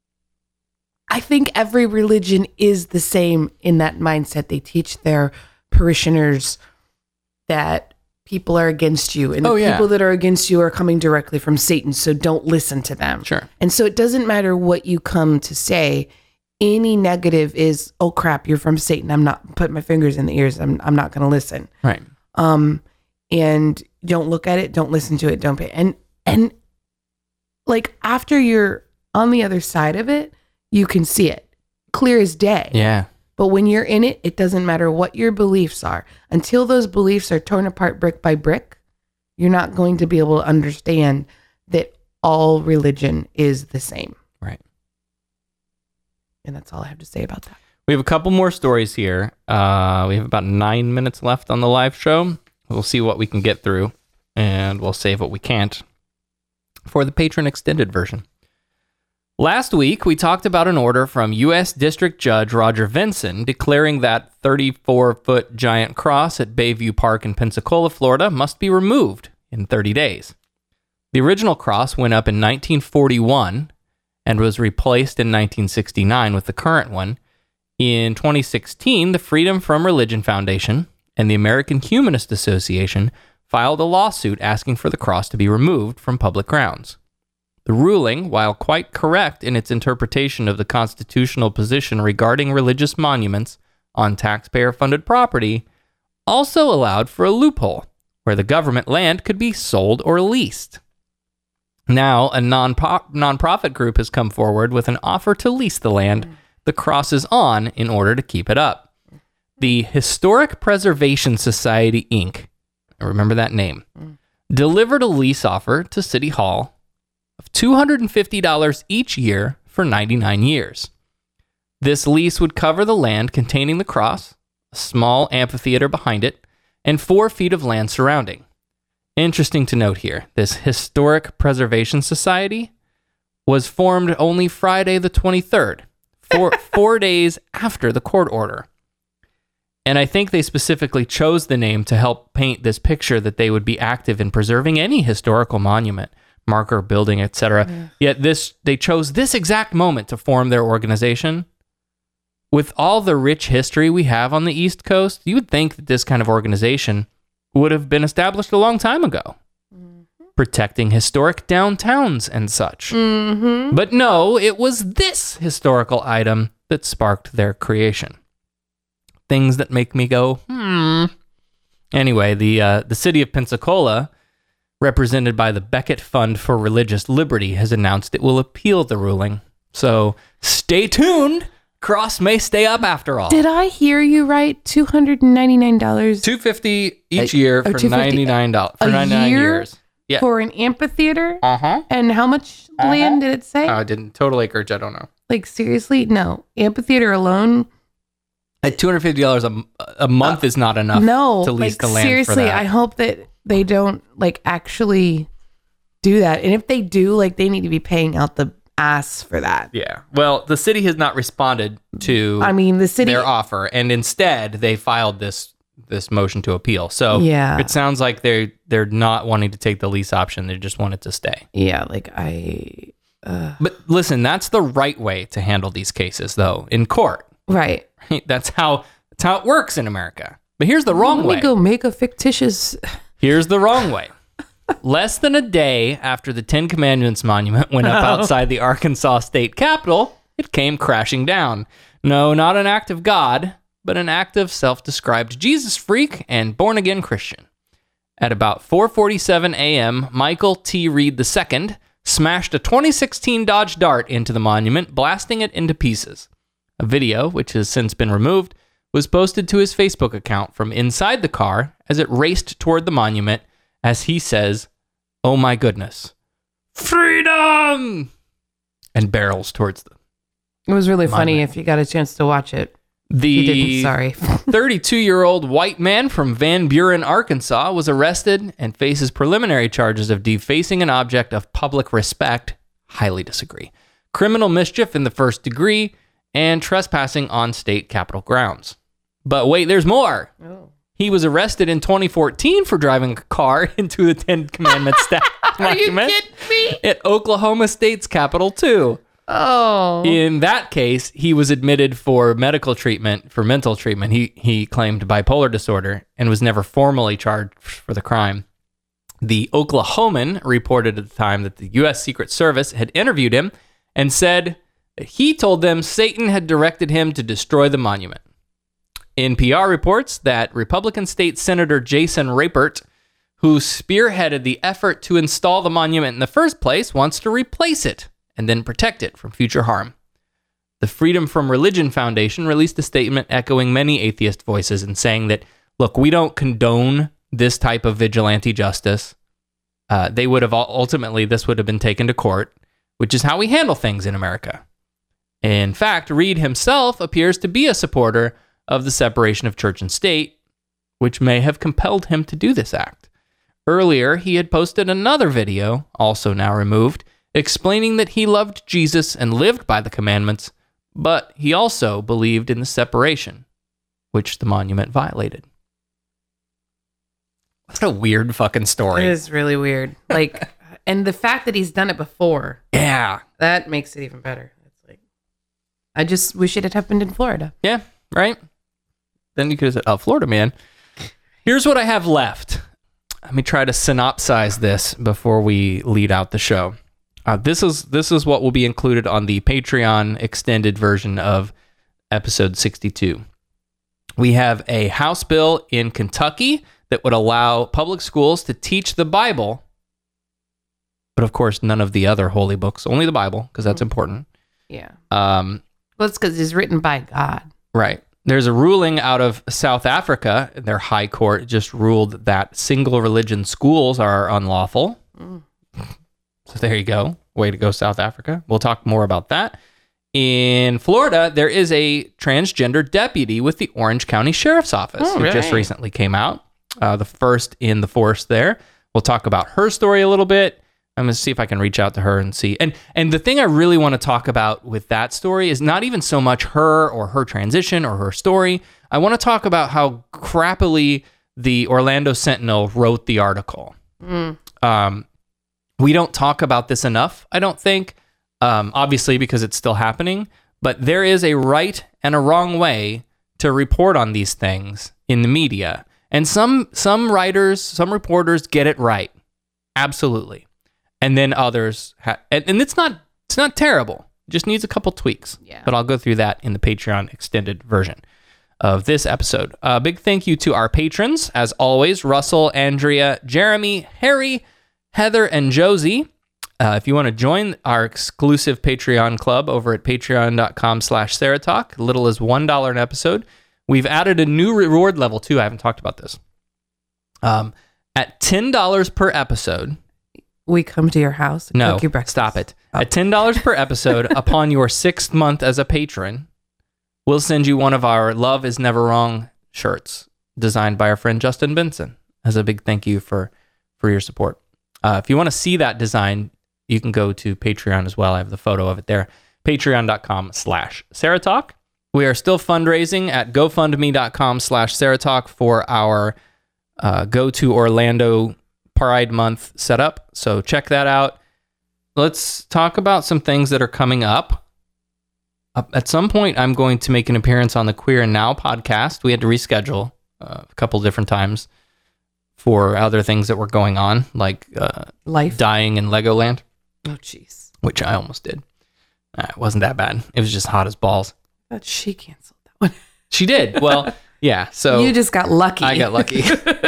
I think every religion is the same in that mindset. They teach their parishioners that people are against you, and Oh, the yeah. people that are against you are coming directly from Satan, so don't listen to them. Sure. And so it doesn't matter what you come to say. Any negative is, oh crap, you're from Satan. I'm not putting my fingers in the ears. I'm I'm not going to listen. Right. Um, and don't look at it. Don't listen to it. Don't pay. And and like after you're on the other side of it, you can see it clear as day. Yeah. But when you're in it, it doesn't matter what your beliefs are. Until those beliefs are torn apart brick by brick, you're not going to be able to understand that all religion is the same. Right. And that's all I have to say about that. We have a couple more stories here. Uh, we have about nine minutes left on the live show. We'll see what we can get through, and we'll save what we can't for the patron extended version. Last week, we talked about an order from U S District Judge Roger Vinson declaring that thirty-four foot giant cross at Bayview Park in Pensacola, Florida must be removed in thirty days. The original cross went up in nineteen forty-one and was replaced in nineteen sixty-nine with the current one. In twenty sixteen, the Freedom from Religion Foundation and the American Humanist Association filed a lawsuit asking for the cross to be removed from public grounds. The ruling, while quite correct in its interpretation of the constitutional position regarding religious monuments on taxpayer-funded property, also allowed for a loophole where the government land could be sold or leased. Now, a non nonprofit group has come forward with an offer to lease the land the cross is on in order to keep it up. The Historic Preservation Society, Incorporated, remember that name, delivered a lease offer to City Hall of two hundred fifty dollars each year for ninety-nine years. This lease would cover the land containing the cross, a small amphitheater behind it, and four feet of land surrounding. Interesting to note here, this Historic Preservation Society was formed only Friday the twenty-third, four, four days after the court order. And I think they specifically chose the name to help paint this picture that they would be active in preserving any historical monument, marker, building, et cetera. Yeah. Yet this, they chose this exact moment to form their organization. With all the rich history we have on the East Coast, you would think that this kind of organization would have been established a long time ago, mm-hmm. protecting historic downtowns and such. Mm-hmm. But no, it was this historical item that sparked their creation. Things that make me go, hmm. Anyway, the uh, the city of Pensacola, represented by the Becket Fund for Religious Liberty, has announced it will appeal the ruling. So stay tuned. Cross may stay up after all. Did I hear you right? two hundred ninety-nine dollars. two hundred fifty dollars each year oh, for ninety-nine dollars for a ninety-nine year years. Yeah. For an amphitheater? Uh-huh. And how much Uh-huh. land did it say? I uh, didn't. Total acreage, I don't know. Like, seriously? No. Amphitheater alone? At two hundred fifty dollars a, a month uh, is not enough no, to lease like, the land seriously, for that. I hope that they don't, like, actually do that. And if they do, like, they need to be paying out the ass for that. Yeah. Well, the city has not responded to I mean, the city, their offer, and instead they filed this this motion to appeal. So yeah. it sounds like they're they're not wanting to take the lease option. They just want it to stay. Yeah, like I... Uh, but listen, that's the right way to handle these cases, though, in court. Right. That's how that's how it works in America. But here's the wrong Let way. me go make a fictitious... Here's the wrong way. Less than a day after the Ten Commandments monument went up Oh. outside the Arkansas state capitol, it came crashing down. No, not an act of God, but an act of self-described Jesus freak and born-again Christian. At about four forty-seven a.m., Michael T. Reed the Second smashed a twenty sixteen Dodge Dart into the monument, blasting it into pieces. A video, which has since been removed, was posted to his Facebook account from inside the car as it raced toward the monument, as he says, "Oh my goodness, freedom!" and barrels towards them. It was really funny if you got a chance to watch it. The sorry. thirty-two-year-old white man from Van Buren, Arkansas, was arrested and faces preliminary charges of defacing an object of public respect, highly disagree, criminal mischief in the first degree, and trespassing on state capitol grounds. But wait, there's more. Oh. He was arrested in twenty fourteen for driving a car into the Ten Commandments statue monument at Oklahoma State's Capitol, too. Oh. In that case, he was admitted for medical treatment, for mental treatment. He he claimed bipolar disorder and was never formally charged for the crime. The Oklahoman reported at the time that the U S Secret Service had interviewed him and said that he told them Satan had directed him to destroy the monument. N P R reports that Republican State Senator Jason Rapert, who spearheaded the effort to install the monument in the first place, wants to replace it and then protect it from future harm. The Freedom From Religion Foundation released a statement echoing many atheist voices and saying that, look, we don't condone this type of vigilante justice. Uh, they would have ultimately, this would have been taken to court, which is how we handle things in America. In fact, Reed himself appears to be a supporter of the separation of church and state, which may have compelled him to do this act. Earlier, he had posted another video, also now removed, explaining that he loved Jesus and lived by the commandments, but he also believed in the separation, which the monument violated. What a weird fucking story. It is really weird. Like, and the fact that he's done it before. Yeah. That makes it even better. It's like, I just wish it had happened in Florida. Yeah, right? Then you could have said, oh, Florida, man. Here's what I have left. Let me try to synopsize this before we lead out the show. Uh, this is this is what will be included on the Patreon extended version of episode sixty-two. We have a House bill in Kentucky that would allow public schools to teach the Bible but of course, none of the other holy books, only the Bible, because that's important. Yeah. Um, well, it's because it's written by God. Right. There's a ruling out of South Africa. Their high court just ruled that single religion schools are unlawful. Mm. So there you go. Way to go, South Africa. We'll talk more about that. In Florida, there is a transgender deputy with the Orange County Sheriff's Office. Oh, who right. just recently came out. Uh, the first in the force there. We'll talk about her story a little bit. I'm going to see if I can reach out to her and see. And and the thing I really want to talk about with that story is not even so much her or her transition or her story. I want to talk about how crappily the Orlando Sentinel wrote the article. Mm. Um, we don't talk about this enough, I don't think, um, obviously because it's still happening. But there is a right and a wrong way to report on these things in the media. And some some writers, some reporters get it right. Absolutely. And then others, ha- and, and it's not it's not terrible. It just needs a couple tweaks. Yeah. But I'll go through that in the Patreon extended version of this episode. A uh, big thank you to our patrons, as always, Russell, Andrea, Jeremy, Harry, Heather, and Josie. Uh, if you want to join our exclusive Patreon club over at patreon.com slash Saratalk, little as one dollar an episode. We've added a new reward level too. I haven't talked about this. Um, at ten dollars per episode. We come to your house and No, cook you breakfast. stop it. Oh. At ten dollars per episode, upon your sixth month as a patron, we'll send you one of our Love is Never Wrong shirts designed by our friend Justin Benson as a big thank you for, for your support. Uh, if you want to see that design, you can go to Patreon as well. I have the photo of it there. Patreon.com slash Saratalk. We are still fundraising at GoFundMe.com slash Saratalk for our uh, Go to Orlando Pride Month setup. So check that out. Let's talk about some things that are coming up. Uh, at some point, I'm going to make an appearance on the Queer and Now podcast. We had to reschedule uh, a couple different times for other things that were going on, like uh, Life. dying in Legoland. Oh, jeez. Which I almost did. Uh, it wasn't that bad. It was just hot as balls. But she canceled that one. She did. Well, yeah. So you just got lucky. I got lucky.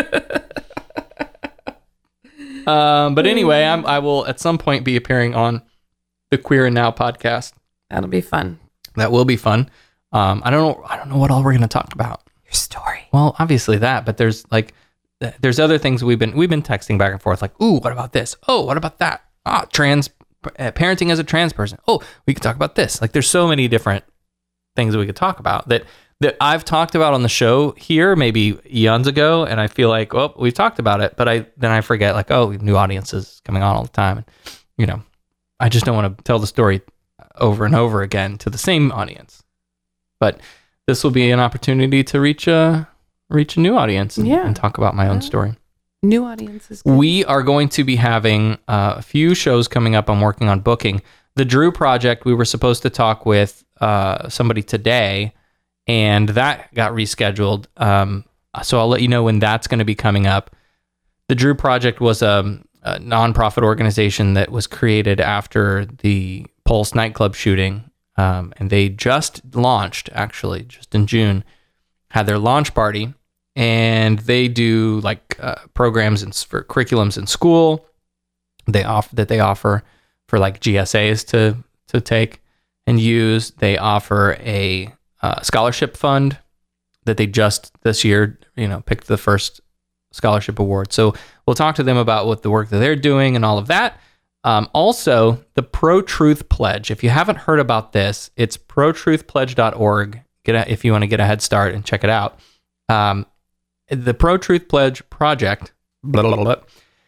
um, but anyway, I'm, I will at some point be appearing on the Queer and Now podcast. That'll be fun. That will be fun. Um, I don't know. I don't know what all we're going to talk about. Your story. Well, obviously that, but there's like, th- there's other things we've been we've been texting back and forth. Like, ooh, what about this? Oh, what about that? Ah, trans uh, parenting as a trans person. Oh, we could talk about this. Like, there's so many different things that we could talk about that that I've talked about on the show here maybe eons ago, and I feel like, oh, we've talked about it, but I then I forget, like, oh, we have new audiences coming on all the time, and you know, I just don't want to tell the story over and over again to the same audience. But this will be an opportunity to reach a reach a new audience and, Yeah. and talk about my own Yeah. story. New audiences. We are going to be having uh, a few shows coming up. I'm working on booking. The Drew Project, we were supposed to talk with uh, somebody today, and that got rescheduled. Um, so I'll let you know when that's going to be coming up. The Drew Project was a, a nonprofit organization that was created after the Pulse nightclub shooting, um, and they just launched, actually, just in June, had their launch party, and they do like uh, programs and for curriculums in school. They offer that they offer for like G S As to to take and use. They offer a uh, scholarship fund that they just this year, you know, picked the first scholarship award. So we'll talk to them about what the work that they're doing and all of that. Um, also, the Pro Truth Pledge. If you haven't heard about this, it's pro truth pledge dot org. Get a, if you want to get a head start and check it out. Um, the Pro Truth Pledge project blah, blah, blah, blah,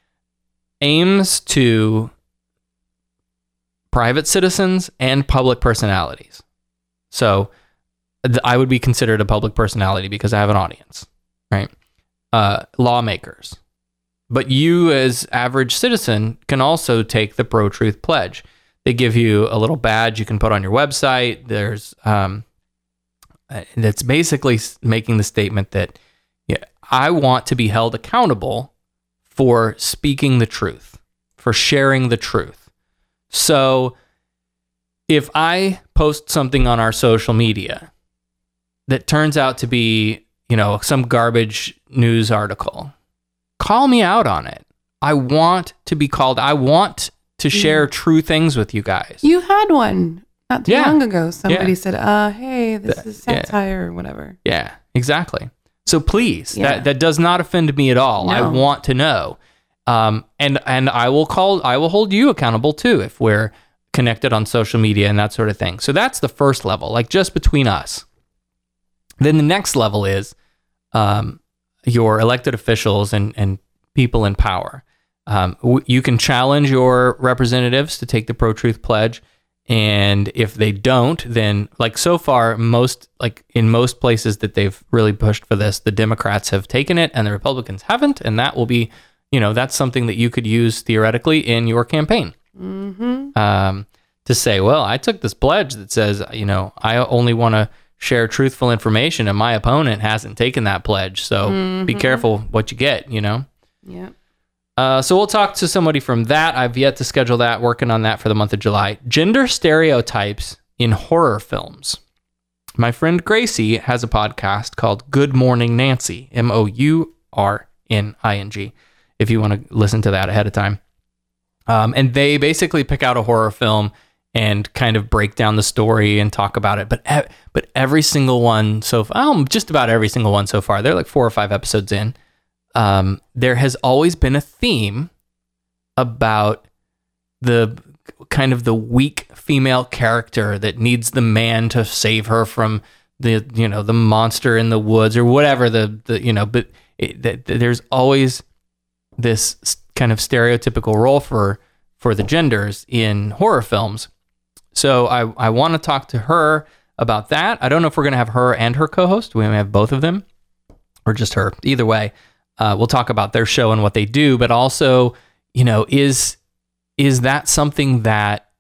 aims to private citizens and public personalities. So th- I would be considered a public personality because I have an audience, right? Uh, lawmakers. But you as average citizen can also take the Pro Truth Pledge. They give you a little badge you can put on your website. There's um, that's basically making the statement that yeah, I want to be held accountable for speaking the truth, for sharing the truth. So if I post something on our social media that turns out to be, you know, some garbage news article, call me out on it. I want to be called. I want to share true things with you guys. You had one not too Yeah. long ago. Somebody Yeah. said, uh, hey, this Th- is yeah. satire or whatever. Yeah, exactly. So please, Yeah. that, that does not offend me at all. I No. want to know. Um, and, and I will call, I will hold you accountable too if we're connected on social media and that sort of thing. So that's the first level, like just between us. Then the next level is um, your elected officials and, and people in power. Um, w- you can challenge your representatives to take the pro-truth pledge. And if they don't, then like so far, most like in most places that they've really pushed for this, the Democrats have taken it and the Republicans haven't. And that will be, you know, that's something that you could use theoretically in your campaign. Mm-hmm. Um, to say, well, I took this pledge that says, you know, I only want to share truthful information and my opponent hasn't taken that pledge. So Mm-hmm. be careful what you get, you know? Yeah. Uh, so we'll talk to somebody from that. I've yet to schedule that, working on that for the month of July. Gender stereotypes in horror films. My friend Gracie has a podcast called Good Morning Nancy, M O U R N I N G, if you want to listen to that ahead of time. Um, and they basically pick out a horror film and kind of break down the story and talk about it. But e- but every single one so far, um, just about every single one so far, they're like four or five episodes in. Um, there has always been a theme about the kind of the weak female character that needs the man to save her from the, you know, the monster in the woods or whatever the, the you know, but it, that there's always this kind of stereotypical role for, for the genders in horror films. So I, I want to talk to her about that. I don't know if we're going to have her and her co-host. We may have both of them or just her. Either way. Uh, we'll talk about their show and what they do, but also, you know, is is that something that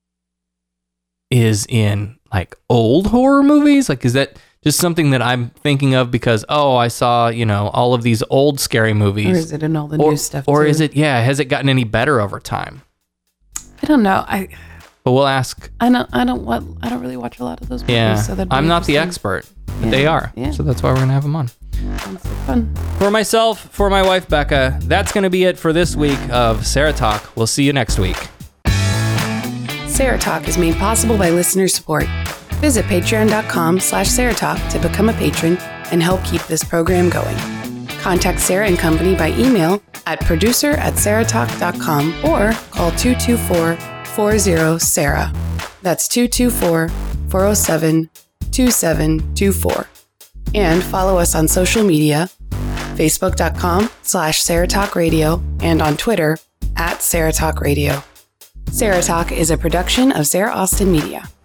is in like old horror movies? Like, is that just something that I'm thinking of because, oh, I saw, you know, all of these old scary movies? Or is it in all the or, new stuff Or too? is it, yeah, has it gotten any better over time? I don't know. I But we'll ask. I don't I don't what I don't really watch a lot of those movies. Yeah, So that'd be I'm not the interesting. expert, but Yeah, they are. yeah. So that's why we're going to have them on. Sounds like fun. For myself, for my wife, Becca, that's going to be it for this week of Sarah Talk. We'll see you next week. Sarah Talk is made possible by listener support. Visit patreon.com slash Sarah Talk to become a patron and help keep this program going. Contact Sarah and Company by email at producer at sarahtalk.com or call two two four, four zero, Sarah. That's two two four, four zero seven, two seven two four. And follow us on social media, facebook.com slash Sarah Talk Radio and on Twitter at Sarah Talk Radio. Sarah Talk is a production of Sarah Austin Media.